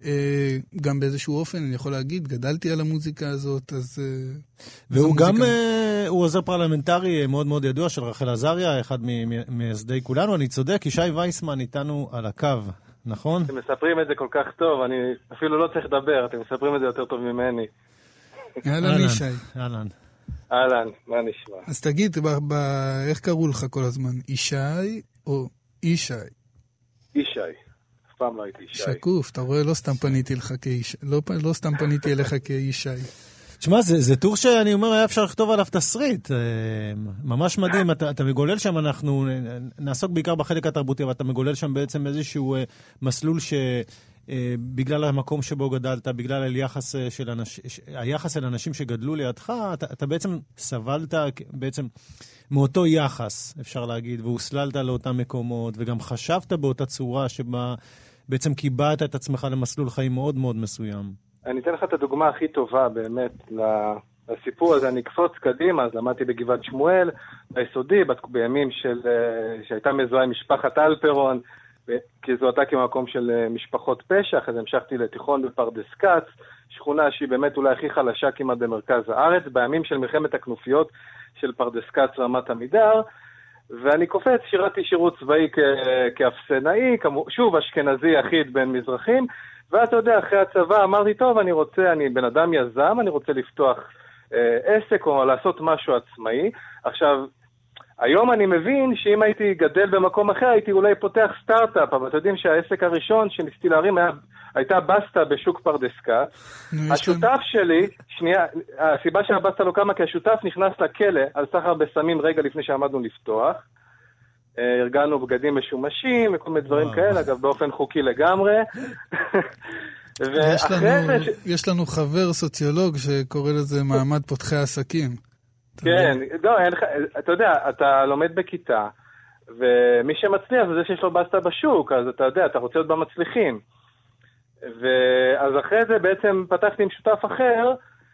Speaker 4: גם באיזשהו אופן, אני יכול להגיד, גדלתי על המוזיקה הזאת, אז...
Speaker 3: והוא גם, הוא עוזר פרלמנטרי מאוד מאוד ידוע של רחל עזריה, אחד מייסדי כולנו. אני צודק, ישי וייסמן איתנו על הקו, נכון?
Speaker 7: אתם מספרים את זה כל כך טוב, אני אפילו לא צריך לדבר, אתם מספרים את זה יותר טוב ממני.
Speaker 4: אהלן ישי.
Speaker 3: אהלן.
Speaker 7: אהלן, מה נשמע?
Speaker 4: אז תגיד, איך קראו לך כל הזמן? ישי או ישי?
Speaker 7: ישי. אף פעם לא הייתי ישי.
Speaker 4: שקוף, אתה רואה, לא סתם פניתי לך כאיש, לא, לא סתם פניתי אליך כאישי.
Speaker 3: תשמע, זה, זה טור שאני אומר, היה אפשר לכתוב עליו תסריט. ממש מדהים, אתה, אתה מגולל שם, אנחנו נעסוק בעיקר בחלק התרבותי, אבל אתה מגולל שם בעצם איזשהו מסלול שבגלל המקום שבו גדלת, בגלל היחס, של אנש, היחס אל אנשים שגדלו לידך, אתה, אתה בעצם סבלת בעצם מאותו יחס, אפשר להגיד, והוסללת לאותם מקומות, וגם חשבת באותה צורה שבה בעצם קיבעת את עצמך למסלול חיים מאוד מאוד מסוים.
Speaker 7: אני אתן לך את הדוגמה הכי טובה באמת לסיפור הזה. אני אקפוץ קדימה, אז למדתי בגבעת שמואל, ביסודי, בימים של, שהייתה מזוהה עם משפחת אלפרון, כי זו הייתה כמקום של משפחות פשע, אז המשכתי לתיכון בפרדס כץ, שכונה שהיא באמת אולי הכי חלשה כמעט במרכז הארץ, בימים של מלחמת הכנופיות של פרדס כץ רמת עמידר, ואני קופץ, שירתי שירות צבאי כאפסנאי, שוב אשכנזי יחיד בין מזרחים, ואתה יודע, אחרי הצבא אמרתי, טוב, אני רוצה, אני בן אדם יזם, אני רוצה לפתוח אה, עסק או לעשות משהו עצמאי. עכשיו, היום אני מבין שאם הייתי גדל במקום אחר, הייתי אולי פותח סטארט-אפ, אבל אתם יודעים שהעסק הראשון שניסיתי להרים היה, הייתה בסטה בשוק פרדס כץ. השותף שלי, שנייה, הסיבה שהבסטה לא קמה, כי השותף נכנס לכלא על סחר בסמים רגע לפני שעמדנו לפתוח. ארגנו בגדים משומשים וכל מיני דברים כאלה, אגב באופן חוקי לגמרי.
Speaker 4: יש לנו חבר סוציולוג שקורא לזה מעמד פותחי עסקים.
Speaker 7: כן, אתה יודע, אתה לומד בכיתה, ומי שמצליח זה זה שיש לו בסטה בשוק, אז אתה יודע, אתה רוצה להיות במצליחים. ואז אחרי זה בעצם פתחתי עם שותף אחר,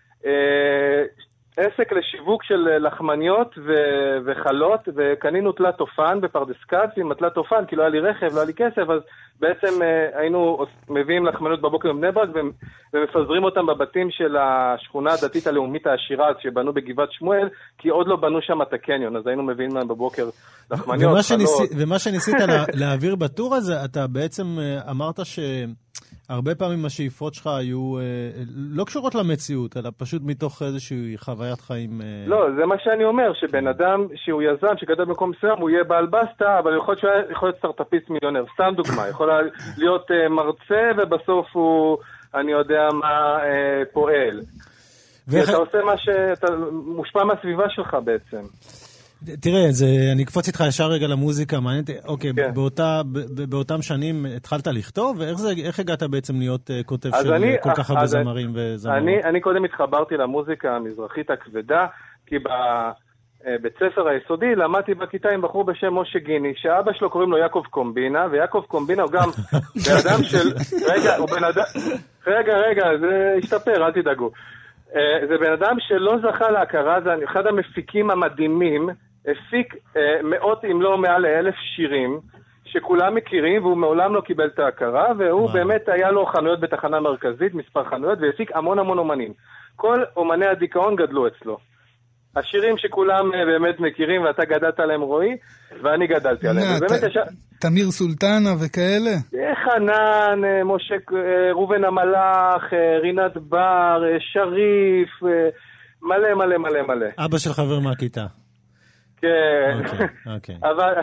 Speaker 7: עסק לשיווק של לחמניות ו- וחלות, וקנינו תלת אופן בפרדס כץ, עם התלת אופן, כי לא היה לי רכב, לא היה לי כסף, אז בעצם אה, היינו מביאים לחמניות בבוקר בבני ברק, ו- ומפזרים אותם בבתים של השכונה הדתית הלאומית העשירה, שבנו בגבעת שמואל, כי עוד לא בנו שם את הקניון, אז היינו מביאים להם בבוקר לחמניות,
Speaker 3: ומה
Speaker 7: חלות.
Speaker 3: שניס... ומה שניסית לה... להעביר בטור הזה, אתה בעצם אמרת ש... הרבה פעמים השאיפות שלך היו אה, לא קשורות למציאות, אלא פשוט מתוך איזושהי חוויית חיים. אה...
Speaker 7: לא, זה מה שאני אומר, שבן אדם שהוא יזם, שגדל במקום מסוים, הוא יהיה בעל בסטה, אבל יכול להיות, יכול להיות סטארט-אפיסט מיליונר. סתם דוגמה, יכול להיות אה, מרצה, ובסוף הוא, אני יודע מה, אה, פועל. ואיך... אתה עושה מה שאתה מושפע מהסביבה שלך בעצם.
Speaker 3: תראה, זה, אני אקפוץ איתך ישר רגע למוזיקה, מעניינת, אוקיי, כן. באותה, באותם שנים התחלת לכתוב, ואיך זה, איך הגעת בעצם להיות uh, כותב של אני, כל כך הרבה זמרים וזמרות?
Speaker 7: אני, אני קודם התחברתי למוזיקה המזרחית הכבדה, כי בבית ספר היסודי למדתי בכיתה עם בחור בשם משה גיני, שאבא שלו קוראים לו יעקב קומבינה, ויעקב קומבינה הוא גם בן אדם של, רגע, הוא בן אדם, רגע, רגע, זה השתפר, אל תדאגו. זה בן אדם שלא זכה להכרה, זה אחד המפיקים המדהימים, הפיק אה, מאות אם לא מעל לאלף שירים שכולם מכירים, והוא מעולם לא קיבל את ההכרה, והוא וואו. באמת היה לו חנויות בתחנה מרכזית, מספר חנויות, והפיק המון המון אומנים. כל אומני הדיכאון גדלו אצלו. השירים שכולם אה, באמת מכירים, ואתה גדלת עליהם רועי, ואני גדלתי עליהם.
Speaker 4: ת, ת, יש... תמיר סולטנה וכאלה?
Speaker 7: חנן, אה, משה, אה, רובן המלאך, אה, רינת בר, אה, שריף, אה, מלא מלא מלא מלא.
Speaker 3: אבא של חבר מהכיתה.
Speaker 7: כן,
Speaker 3: אוקיי.
Speaker 7: אבל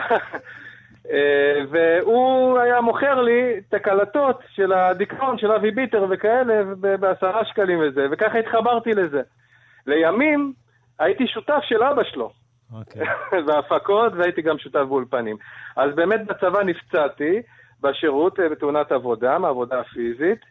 Speaker 7: והוא היה מוכר לי את הקלטות של הדיכאון של אבי ביטר וכאלה בעשרה שקלים וזה, וככה התחברתי לזה. לימים הייתי שותף של אבא שלו בהפקות, והייתי גם שותף באולפנים. אז באמת בצבא נפצעתי, בשירות, בתאונת עבודה, מעבודה פיזית,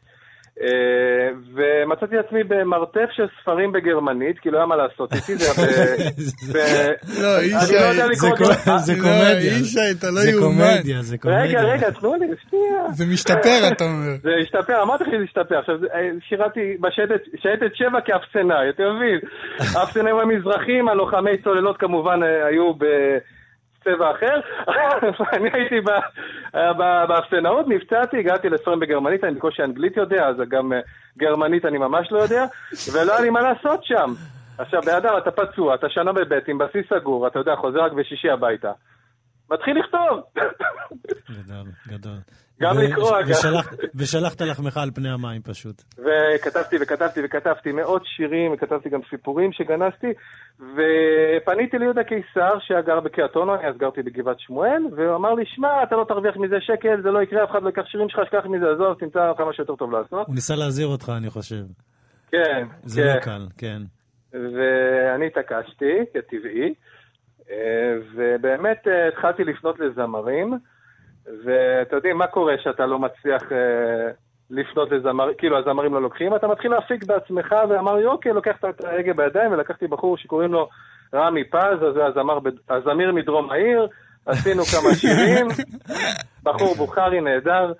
Speaker 7: ומצאתי עצמי במרתף של ספרים בגרמנית, כי לא היה מה לעשות איתי, זה היה ב...
Speaker 4: לא, אישה,
Speaker 3: זה קומדיה.
Speaker 4: אישה, אתה לא
Speaker 3: זה
Speaker 4: יאומן.
Speaker 3: קומדיה, זה קומדיה.
Speaker 7: רגע, רגע, תנו לי, שנייה.
Speaker 4: זה משתפר, אתה אומר.
Speaker 7: זה השתפר, אמרתי לך שזה השתפר. עכשיו, שירתי בשייטת שבע כאפסנאי, אתה מבין? האפסנאים המזרחים, הלוחמי צוללות כמובן היו בצבע אחר. אני הייתי באפסנאות, נפצעתי, הגעתי לספרים בגרמנית, אני בקושי אנגלית יודע, אז גם גרמנית אני ממש לא יודע, ולא היה לי מה לעשות שם. עכשיו, באדם, אתה פצוע, אתה שנה בבית עם בסיס סגור, אתה יודע, חוזר רק בשישי הביתה. מתחיל לכתוב.
Speaker 3: גדול, גדול.
Speaker 7: גם לקרוא.
Speaker 3: ושלחת לחמך על פני המים פשוט.
Speaker 7: וכתבתי וכתבתי וכתבתי מאות שירים, וכתבתי גם סיפורים שגנסתי, ופניתי ליהודה קיסר, שגר בקריית-אונו, אני אז גרתי בגבעת שמואל, והוא אמר לי, שמע, אתה לא תרוויח מזה שקל, זה לא יקרה, אף אחד לא יקח שירים שלך, שכח מזה, עזוב, תמצא כמה שיותר טוב לעשות.
Speaker 3: הוא ניסה להזהיר אותך, אני חושב.
Speaker 7: כן.
Speaker 3: זה לא קל, כן.
Speaker 7: ואני התעקשתי, כטבעי, ובאמת התחלתי לפנות לזמרים, ואתה יודעים, מה קורה שאתה לא מצליח לפנות לזמרים, כאילו הזמרים לא לוקחים, אתה מתחיל להפיק בעצמך, ואמר לי, אוקיי, לוקח את ההגה בידיים, ולקחתי בחור שקוראים לו רמי פז, אז זה הזמר, הזמיר מדרום העיר, עשינו כמה שירים, בחור בוכרי נהדר,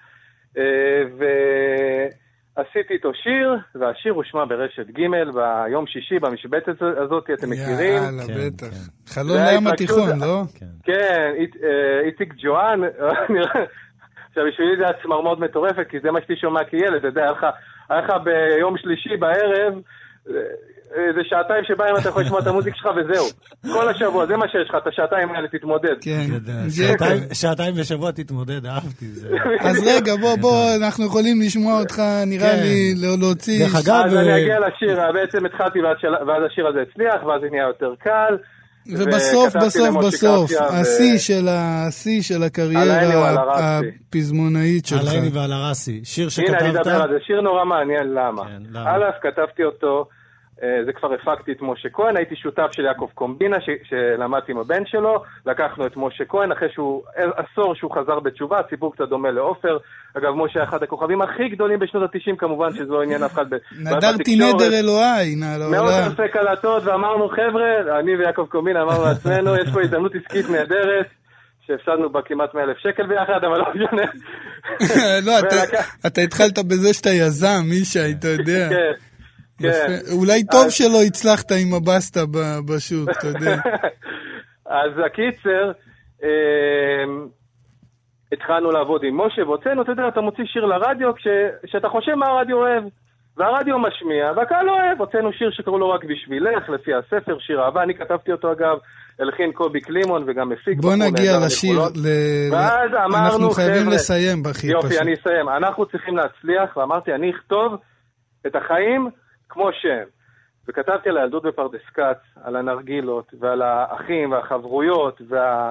Speaker 7: ועשיתי איתו שיר, והשיר הושמע ברשת ג' ביום שישי, במשבצת הזאת, אתם מכירים?
Speaker 4: יאללה, בטח. חלום לים התיכון, לא?
Speaker 7: כן, איציק ג'ואן, עכשיו, בשבילי זה עצמר מאוד מטורפת, כי זה מה שאתי שומע כילד, אתה יודע, היה לך ביום שלישי בערב, זה שעתיים שבהם אתה יכול לשמוע את המוזיק שלך וזהו. כל השבוע, זה מה שיש לך, את השעתיים האלה תתמודד.
Speaker 4: כן.
Speaker 3: שעתיים בשבוע תתמודד, אהבתי זה.
Speaker 4: אז רגע, בוא, בוא, אנחנו יכולים לשמוע אותך, נראה לי, להוציא...
Speaker 3: דרך אגב...
Speaker 7: אז אני אגיע לשיר, בעצם התחלתי ואז השיר הזה הצליח, ואז זה נהיה יותר קל.
Speaker 4: ובסוף, בסוף, בסוף, השיא של השיא של הקריירה הפזמונאית שלך.
Speaker 3: על העיני ועל הרסי. שיר שכתבת...
Speaker 7: הנה, אני אדבר על זה. שיר נורא מעניין, למה? א', כתבתי אותו, זה כבר הפקתי את משה כהן, הייתי שותף של יעקב קומבינה, שלמדתי עם הבן שלו, לקחנו את משה כהן, אחרי שהוא, עשור שהוא חזר בתשובה, ציבור קצת דומה לאופר, אגב, משה אחד הכוכבים הכי גדולים בשנות ה-תשעים, כמובן שזה לא עניין אף אחד
Speaker 4: נדרתי נדר אלוהי, נעל העולם.
Speaker 7: מאות אלפי קלטות, ואמרנו, חבר'ה, אני ויעקב קומבינה אמרנו לעצמנו, יש פה הזדמנות עסקית נהדרת, שהפסדנו בה כמעט מאה אלף שקל ביחד, אבל לא משנה.
Speaker 4: לא, אתה התחלת בזה שאתה יזם, מישי, אתה יודע.
Speaker 7: כן. כן.
Speaker 4: אולי טוב שלא הצלחת עם הבסטה בשוק, אתה יודע.
Speaker 7: אז הקיצר, התחלנו לעבוד עם משה, והוצאנו, אתה יודע, אתה מוציא שיר לרדיו, כשאתה חושב מה הרדיו אוהב, והרדיו משמיע, והקהל לא אוהב, הוצאנו שיר שקראו לו רק בשבילך, לפי הספר, שיר אהבה, אני כתבתי אותו אגב, הלחין קובי קלימון, וגם מפיק.
Speaker 4: בוא נגיע לשיר, אנחנו חייבים לסיים בחיפ.
Speaker 7: יופי, אני אסיים. אנחנו צריכים להצליח, ואמרתי, אני אכתוב את החיים כמו שם. וכתבתי על הילדות בפרדס כץ, על הנרגילות, ועל האחים והחברויות, וה...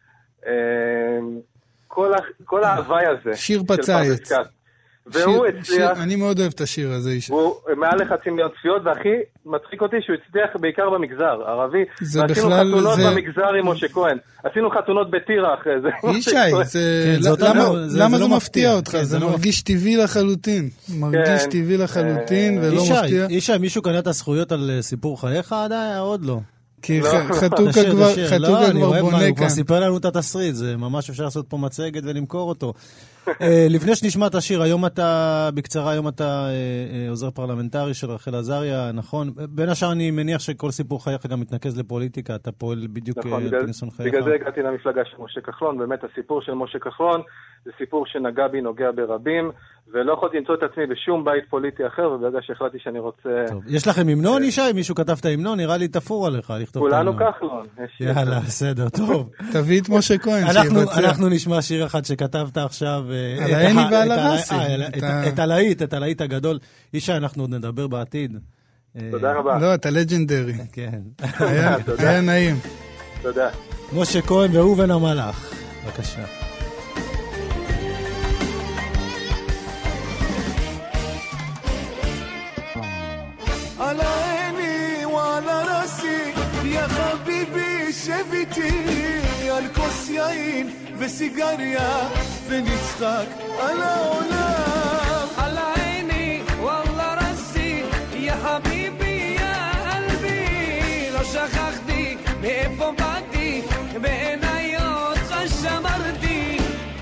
Speaker 7: כל ההוואי הזה.
Speaker 4: שיר פצייץ.
Speaker 7: והוא הצליח...
Speaker 4: אני מאוד אוהב את השיר הזה.
Speaker 7: הוא מעל לחצי מיליון צפיות, והכי מצחיק אותי שהוא הצליח בעיקר במגזר, ערבי. ועשינו חתונות במגזר עם משה כהן. עשינו חתונות בטירה אחרי זה.
Speaker 4: ישי, למה זה מפתיע אותך? זה מרגיש טבעי לחלוטין. מרגיש טבעי לחלוטין ולא מפתיע.
Speaker 3: ישי, מישהו קנה את הזכויות על סיפור חייך עדיין? עוד לא.
Speaker 4: כי חתוקה כבר בונה כאן.
Speaker 3: הוא כבר סיפר לנו את התסריט, זה ממש אפשר לעשות פה מצגת ולמכור אותו. לפני שנשמע את השיר, היום אתה, בקצרה, היום אתה עוזר פרלמנטרי של רחל עזריה, נכון? בין השאר אני מניח שכל סיפור חייך גם מתנקז לפוליטיקה, אתה פועל בדיוק כניסון חייך.
Speaker 7: בגלל זה הגעתי למפלגה של משה כחלון, באמת הסיפור של משה כחלון זה סיפור שנגע בי, נוגע ברבים, ולא יכולתי למצוא את עצמי בשום בית פוליטי אחר, וברגע שהחלטתי שאני רוצה...
Speaker 3: טוב, יש לכם המנון, ישי? מישהו כתב את ההמנון? נראה לי תפור עליך לכתוב את ההמנון.
Speaker 7: כולנו כחלון.
Speaker 3: יאללה, בסדר, טוב.
Speaker 4: תביא את משה כהן
Speaker 3: שיבצע. אנחנו נשמע שיר אחד שכתבת עכשיו.
Speaker 4: על העיני ועל הרסי.
Speaker 3: את הלהיט, את הלהיט הגדול. ישי, אנחנו עוד נדבר בעתיד.
Speaker 7: תודה רבה.
Speaker 4: לא, אתה לג'נדרי.
Speaker 3: כן.
Speaker 4: היה נעים.
Speaker 7: תודה.
Speaker 3: משה כהן ואובן המלאך. בבקשה.
Speaker 8: على عيني وعلى راسي يا حبيبي شفتي על כוס יין וסיגריה ונצחק על העולם.
Speaker 9: על העיני וואלה רסי יא חביבי יא אלבי, לא שכחתי מאיפה באתי, בעיניות שמרתי.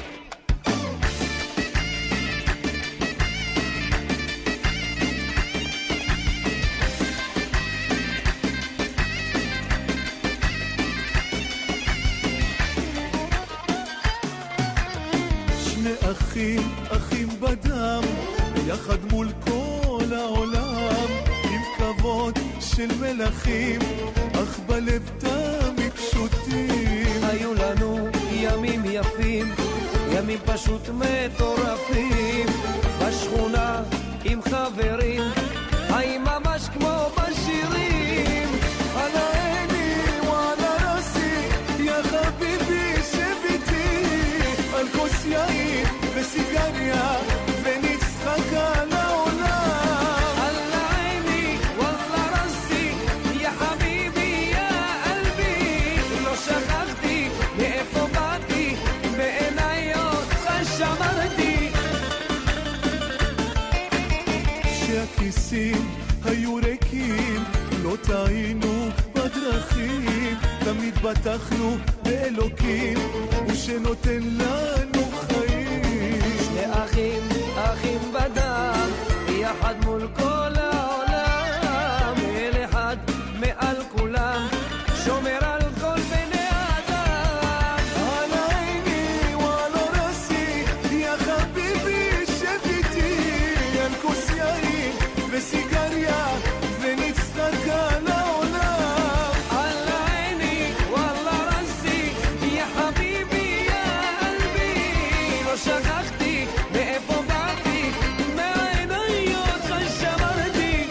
Speaker 8: שני אחים, אחים בדם, ביחד מול כל העולם, עם כבוד של מלכים, אך בלב תמיד פשוטים.
Speaker 9: היו לנו ימים יפים, ימים פשוט מטורפים, בשכונה עם חברים, חיים ממש כמו בשירים.
Speaker 8: על העיני ועל הרסי יא חביבי שב איתי, על כוס יין וסיגריה ונצחק על העולם.
Speaker 9: על העיני וואלה רסי יא חביבי יא אלבי, לא שכחתי מאיפה באתי, בעיניות שמרתי.
Speaker 8: שהכיסים היו ריקים, לא טעינו בדרכים, תמיד בטחנו באלוקים, הוא שנותן לנו חיים.
Speaker 9: שני אחים, אחים בדם, יחד מול כל העולם, אל אחד מעל כולם, שומר על כל בני אדם.
Speaker 8: על העיני ועל הרסי יא חביבי שב איתי, על כוס יין וסיגריה ונצחק על העולם.
Speaker 9: על העיני וואלה רסי יא חביבי יא אלבי, לא שכחתי מאיפה באתי, מהעיניות שמרתי.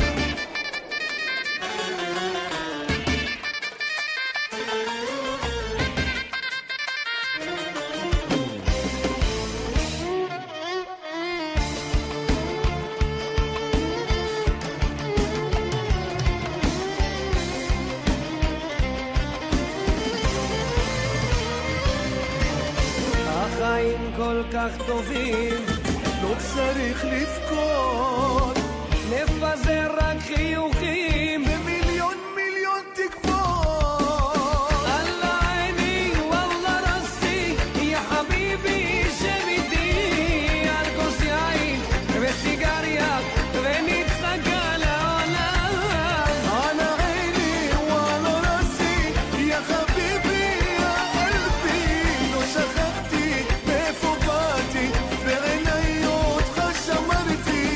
Speaker 9: החיים כל כך טובים,
Speaker 8: לא צריך לבכות,
Speaker 9: נפזר רק חיוכים,
Speaker 8: במיליון מיליון תקוות.
Speaker 9: על העיני וואלה רסי יא חביבי שב איתי, על כוס יין וסיגריה ונצחק על העולם.
Speaker 8: על העיני ועל הרסי יא חביבי יא אלבי, לא שכחתי מאיפה באתי, בעיניות שמרתי.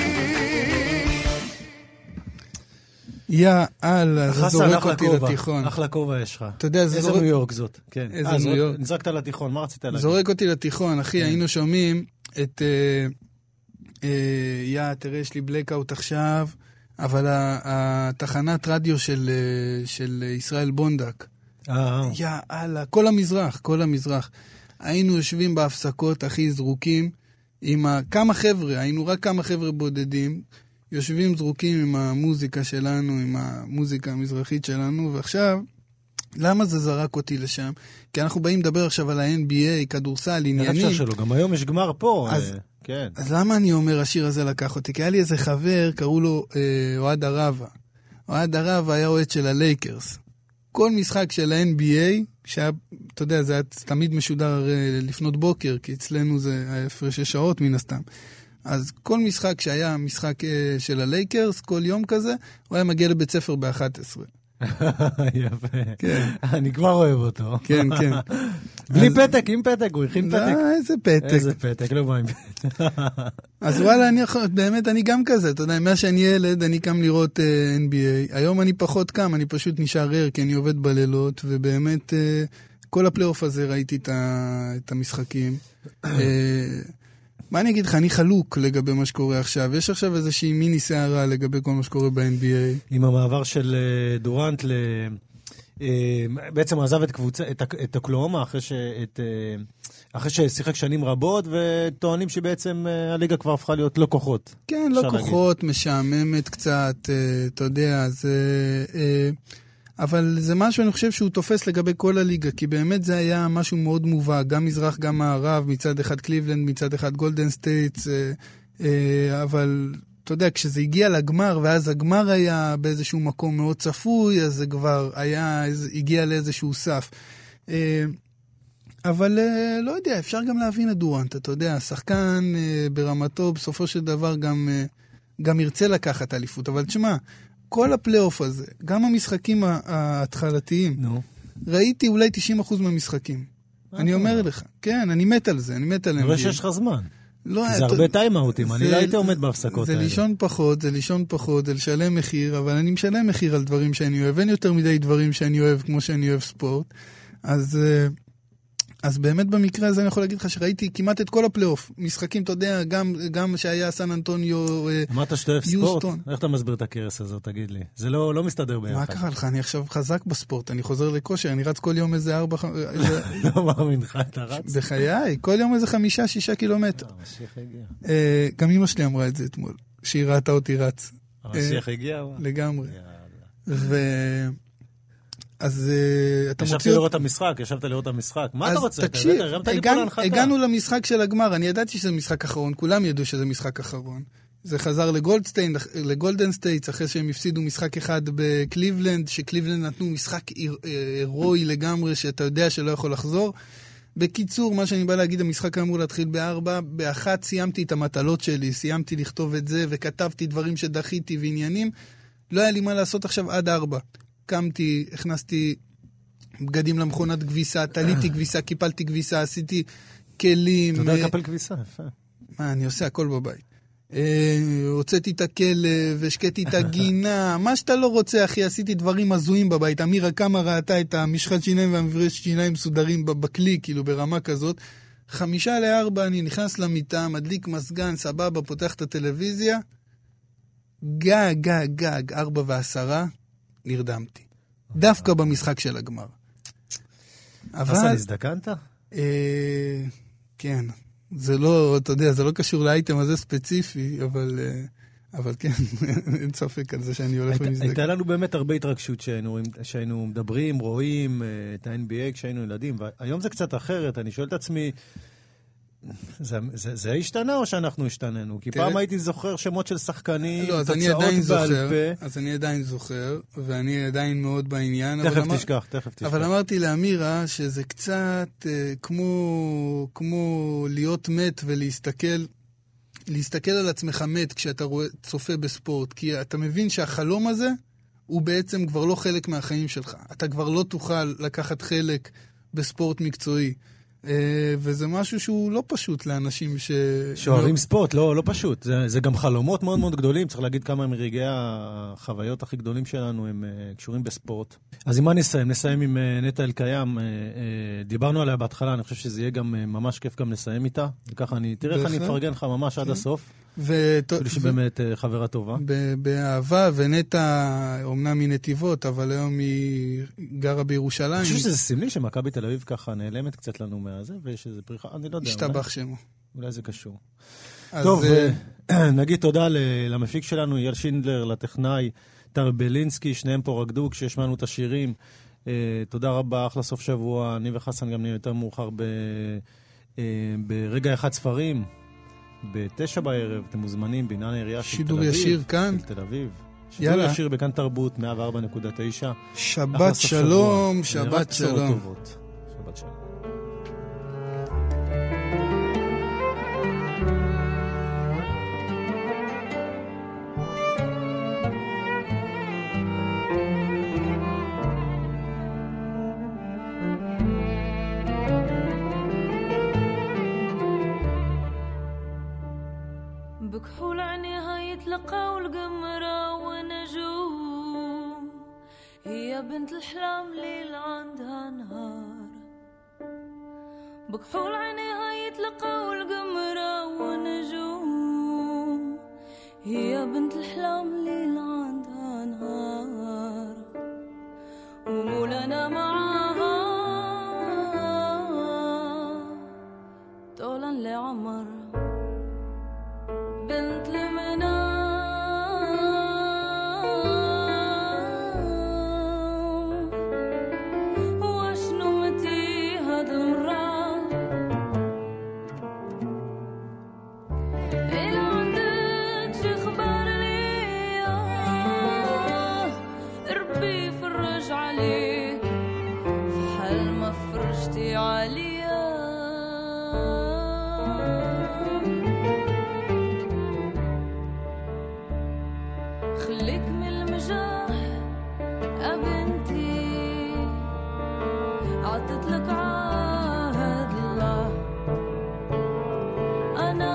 Speaker 4: יא אללה, זה
Speaker 3: חסן,
Speaker 4: זורק
Speaker 3: אחלה
Speaker 4: אותי
Speaker 3: כובע.
Speaker 4: לתיכון.
Speaker 3: אחלה כובע יש לך.
Speaker 4: אתה יודע, זה
Speaker 3: איזה
Speaker 4: זורק-
Speaker 3: ניו יורק זאת. כן.
Speaker 4: איזה
Speaker 3: אה,
Speaker 4: ניו
Speaker 3: זורק-
Speaker 4: יורק.
Speaker 3: נזרקת לתיכון, מה רצית להגיד?
Speaker 4: זורק אותי לתיכון, אחי, היינו שומעים את... אה, אה, יא, תראה, יש לי בלקאוט עכשיו, אבל ה- התחנת רדיו של, אה, של ישראל בונדק,
Speaker 3: אה,
Speaker 4: יא אללה, כל המזרח, כל המזרח. היינו יושבים בהפסקות, אחי, זרוקים, עם ה- כמה חבר'ה, היינו רק כמה חבר'ה בודדים, יושבים זרוקים עם המוזיקה שלנו, עם המוזיקה המזרחית שלנו, ועכשיו, למה זה זרק אותי לשם? כי אנחנו באים לדבר עכשיו על ה-אן בי איי, כדורסל, עניינים.
Speaker 3: אפשר שלו, גם היום יש גמר פה.
Speaker 4: אז-
Speaker 3: אה, כן.
Speaker 4: אז למה אני אומר השיר הזה לקח אותי? כי היה לי איזה חבר, קראו לו אה, אוהד הרבה. אוהד הרבה היה אוהד של הלייקרס. כל משחק של ה-אן בי איי, שהיה, אתה יודע, זה היה תמיד משודר אה, לפנות בוקר, כי אצלנו זה היה הפרשי שעות מן הסתם. אז כל משחק שהיה משחק אה, של הלייקרס, כל יום כזה, הוא היה מגיע לבית ספר ב-אחת עשרה.
Speaker 3: יפה.
Speaker 4: כן.
Speaker 3: אני כבר אוהב אותו.
Speaker 4: כן, כן.
Speaker 3: בלי
Speaker 4: אז-
Speaker 3: פתק, עם פתק, הוא הכין פתק.
Speaker 4: אה, איזה פתק.
Speaker 3: איזה פתק, לא בא עם פתק.
Speaker 4: אז וואלה, אני יכול, באמת, אני גם כזה, אתה יודע, מה שאני ילד, אני קם לראות uh, אן בי איי. היום אני פחות קם, אני פשוט נשאר ער, כי אני עובד בלילות, ובאמת, uh, כל הפלייאוף הזה ראיתי את, ה, את המשחקים. uh, מה אני אגיד לך, אני חלוק לגבי מה שקורה עכשיו. יש עכשיו איזושהי מיני סערה לגבי כל מה שקורה ב-אן בי איי.
Speaker 3: עם המעבר של אה, דורנט ל... אה, בעצם הוא עזב את קבוצה, את, את אוקלאומה אחרי, ש, את, אה, אחרי ששיחק שנים רבות, וטוענים שבעצם אה, הליגה כבר הפכה להיות לא כוחות.
Speaker 4: כן, לא כוחות, משעממת קצת, uh, אתה יודע, אז... Uh, uh, אבל זה משהו, אני חושב שהוא תופס לגבי כל הליגה, כי באמת זה היה משהו מאוד מובהק, גם מזרח, גם מערב, מצד אחד קליבלנד, מצד אחד גולדן סטייטס, אה, אה, אבל אתה יודע, כשזה הגיע לגמר, ואז הגמר היה באיזשהו מקום מאוד צפוי, אז זה כבר היה, הגיע לאיזשהו סף. אה, אבל אה, לא יודע, אפשר גם להבין את דורנט, אתה יודע, השחקן אה, ברמתו, בסופו של דבר גם, אה, גם ירצה לקחת אליפות, אבל תשמע, כל הפלייאוף הזה, גם המשחקים ההתחלתיים, נו. ראיתי אולי תשעים אחוז מהמשחקים. אני אומר לך, כן, אני מת על זה, אני מת על
Speaker 3: אני רואה שיש לך זמן. זה הרבה טיימאוטים, אני לא הייתי עומד בהפסקות האלה.
Speaker 4: זה לישון פחות, זה לישון פחות, זה לשלם מחיר, אבל אני משלם מחיר על דברים שאני אוהב, אין יותר מדי דברים שאני אוהב כמו שאני אוהב ספורט. אז... אז באמת במקרה הזה אני יכול להגיד לך שראיתי כמעט את כל הפלייאוף. משחקים, אתה יודע, גם, גם שהיה סן אנטוניו,
Speaker 3: אמרת שאתה אוהב ספורט? איך אתה מסביר את הקרס הזאת, תגיד לי? זה לא, לא מסתדר ביחד.
Speaker 4: מה קרה לך? אני עכשיו חזק בספורט, אני חוזר לכושר, אני רץ כל יום איזה ארבע...
Speaker 3: לא מאמין לך, אתה רץ?
Speaker 4: בחיי, כל יום איזה חמישה, שישה קילומטר.
Speaker 3: המשיח הגיע.
Speaker 4: גם אמא שלי אמרה את זה אתמול, שהיא ראתה אותי רץ.
Speaker 3: המשיח הגיע?
Speaker 4: לגמרי. ו... אז אתה
Speaker 3: מוציא... ישבת לראות את המשחק, ישבת לראות את המשחק. מה אתה רוצה?
Speaker 4: תקשיב, הגענו למשחק של הגמר, אני ידעתי שזה משחק אחרון, כולם ידעו שזה משחק אחרון. זה חזר לגולדסטיין, לגולדן סטייטס, אחרי שהם הפסידו משחק אחד בקליבלנד, שקליבלנד נתנו משחק הירואי לגמרי, שאתה יודע שלא יכול לחזור. בקיצור, מה שאני בא להגיד, המשחק אמור להתחיל בארבע, באחת סיימתי את המטלות שלי, סיימתי לכתוב את זה, וכתבתי דברים שדחיתי ועניינים. לא היה לי מה לעשות עכשיו עד ארבע. קמתי, הכנסתי בגדים למכונת כביסה, תליתי כביסה, קיפלתי כביסה, עשיתי כלים.
Speaker 3: אתה יודע לקפל כביסה, יפה.
Speaker 4: מה, אני עושה הכל בבית. הוצאתי את הכלב, השקעתי את הגינה, מה שאתה לא רוצה, אחי, עשיתי דברים הזויים בבית. אמירה כמה ראתה את המשחת שיניים והמברש שיניים סודרים בכלי, כאילו ברמה כזאת. חמישה לארבע, אני נכנס למיטה, מדליק מסגן, סבבה, פותח את הטלוויזיה. גג, גג, גג, ארבע ועשרה. נרדמתי. דווקא במשחק של הגמר.
Speaker 3: אבל... עשה נזדקנת?
Speaker 4: אה, כן. זה לא, אתה יודע, זה לא קשור לאייטם הזה ספציפי, אבל, אבל כן, אין ספק על זה שאני הולך ומזדקן.
Speaker 3: הייתה לנו באמת הרבה התרגשות שהיינו, שהיינו מדברים, רואים את ה-אן בי איי כשהיינו ילדים, והיום זה קצת אחרת. אני שואל את עצמי, זה, זה, זה השתנה או שאנחנו השתננו? כי פעם הייתי זוכר שמות של שחקנים,
Speaker 4: לא, אז אני עדיין זוכר, אז אני עדיין זוכר, ואני עדיין מאוד בעניין.
Speaker 3: תכף תשכח, תכף תשכח.
Speaker 4: אבל אמרתי לאמירה שזה קצת אה, כמו, כמו להיות מת ולהסתכל, להסתכל על עצמך מת כשאתה רואה, צופה בספורט, כי אתה מבין שהחלום הזה הוא בעצם כבר לא חלק מהחיים שלך. אתה כבר לא תוכל לקחת חלק בספורט מקצועי. וזה משהו שהוא לא פשוט לאנשים ש...
Speaker 3: שאוהבים ספורט, לא, לא פשוט. זה, זה גם חלומות מאוד מאוד גדולים. צריך להגיד כמה מרגעי החוויות הכי גדולים שלנו הם uh, קשורים בספורט. אז עם מה נסיים? נסיים עם uh, נטע אלקיים. Uh, uh, דיברנו עליה בהתחלה, אני חושב שזה יהיה גם uh, ממש כיף גם לסיים איתה. וככה אני, תראה איך אני אפרגן לך ממש עד הסוף. אפילו שבאמת חברה טובה.
Speaker 4: באהבה, ונטע אומנם מנתיבות, אבל היום היא גרה בירושלים.
Speaker 3: אני חושב שזה סמלי שמכבי תל אביב ככה נעלמת קצת לנו מהזה, ויש איזה פריחה, אני לא יודע.
Speaker 4: השתבח שמו.
Speaker 3: אולי זה קשור. טוב, נגיד תודה למפיק שלנו, אייל שינדלר, לטכנאי, טל בלינסקי, שניהם פה רקדו כשישמענו את השירים. תודה רבה, אחלה סוף שבוע. אני וחסן גם נהיה יותר מאוחר ברגע אחד ספרים. בתשע בערב, אתם מוזמנים בעניין העירייה של תל אביב.
Speaker 4: שידור ישיר כאן.
Speaker 3: של תל אביב. שידור ישיר בכאן תרבות, מאה וארבע נקודה תשע.
Speaker 4: שבת שלום, שבת שלום.
Speaker 3: שבת שלום.
Speaker 10: بكحول عينيها يتلقاو القمرة ونجوم هي بنت الحلام ليل عندها نهار بكحول عينيها يتلقاو القمرة ونجوم هي بنت الحلام ليل عندها نهار ومولانا معاها طولا لعمر بنت المنام عشتي عليا خليك من المجاح أبنتي عطتلك عهد الله أنا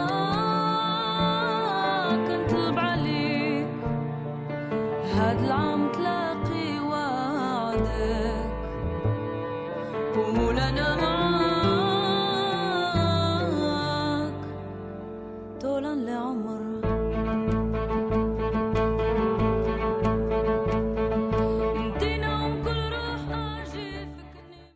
Speaker 10: كنت طلب عليك هاد العام تلاقي وعدك ومولانا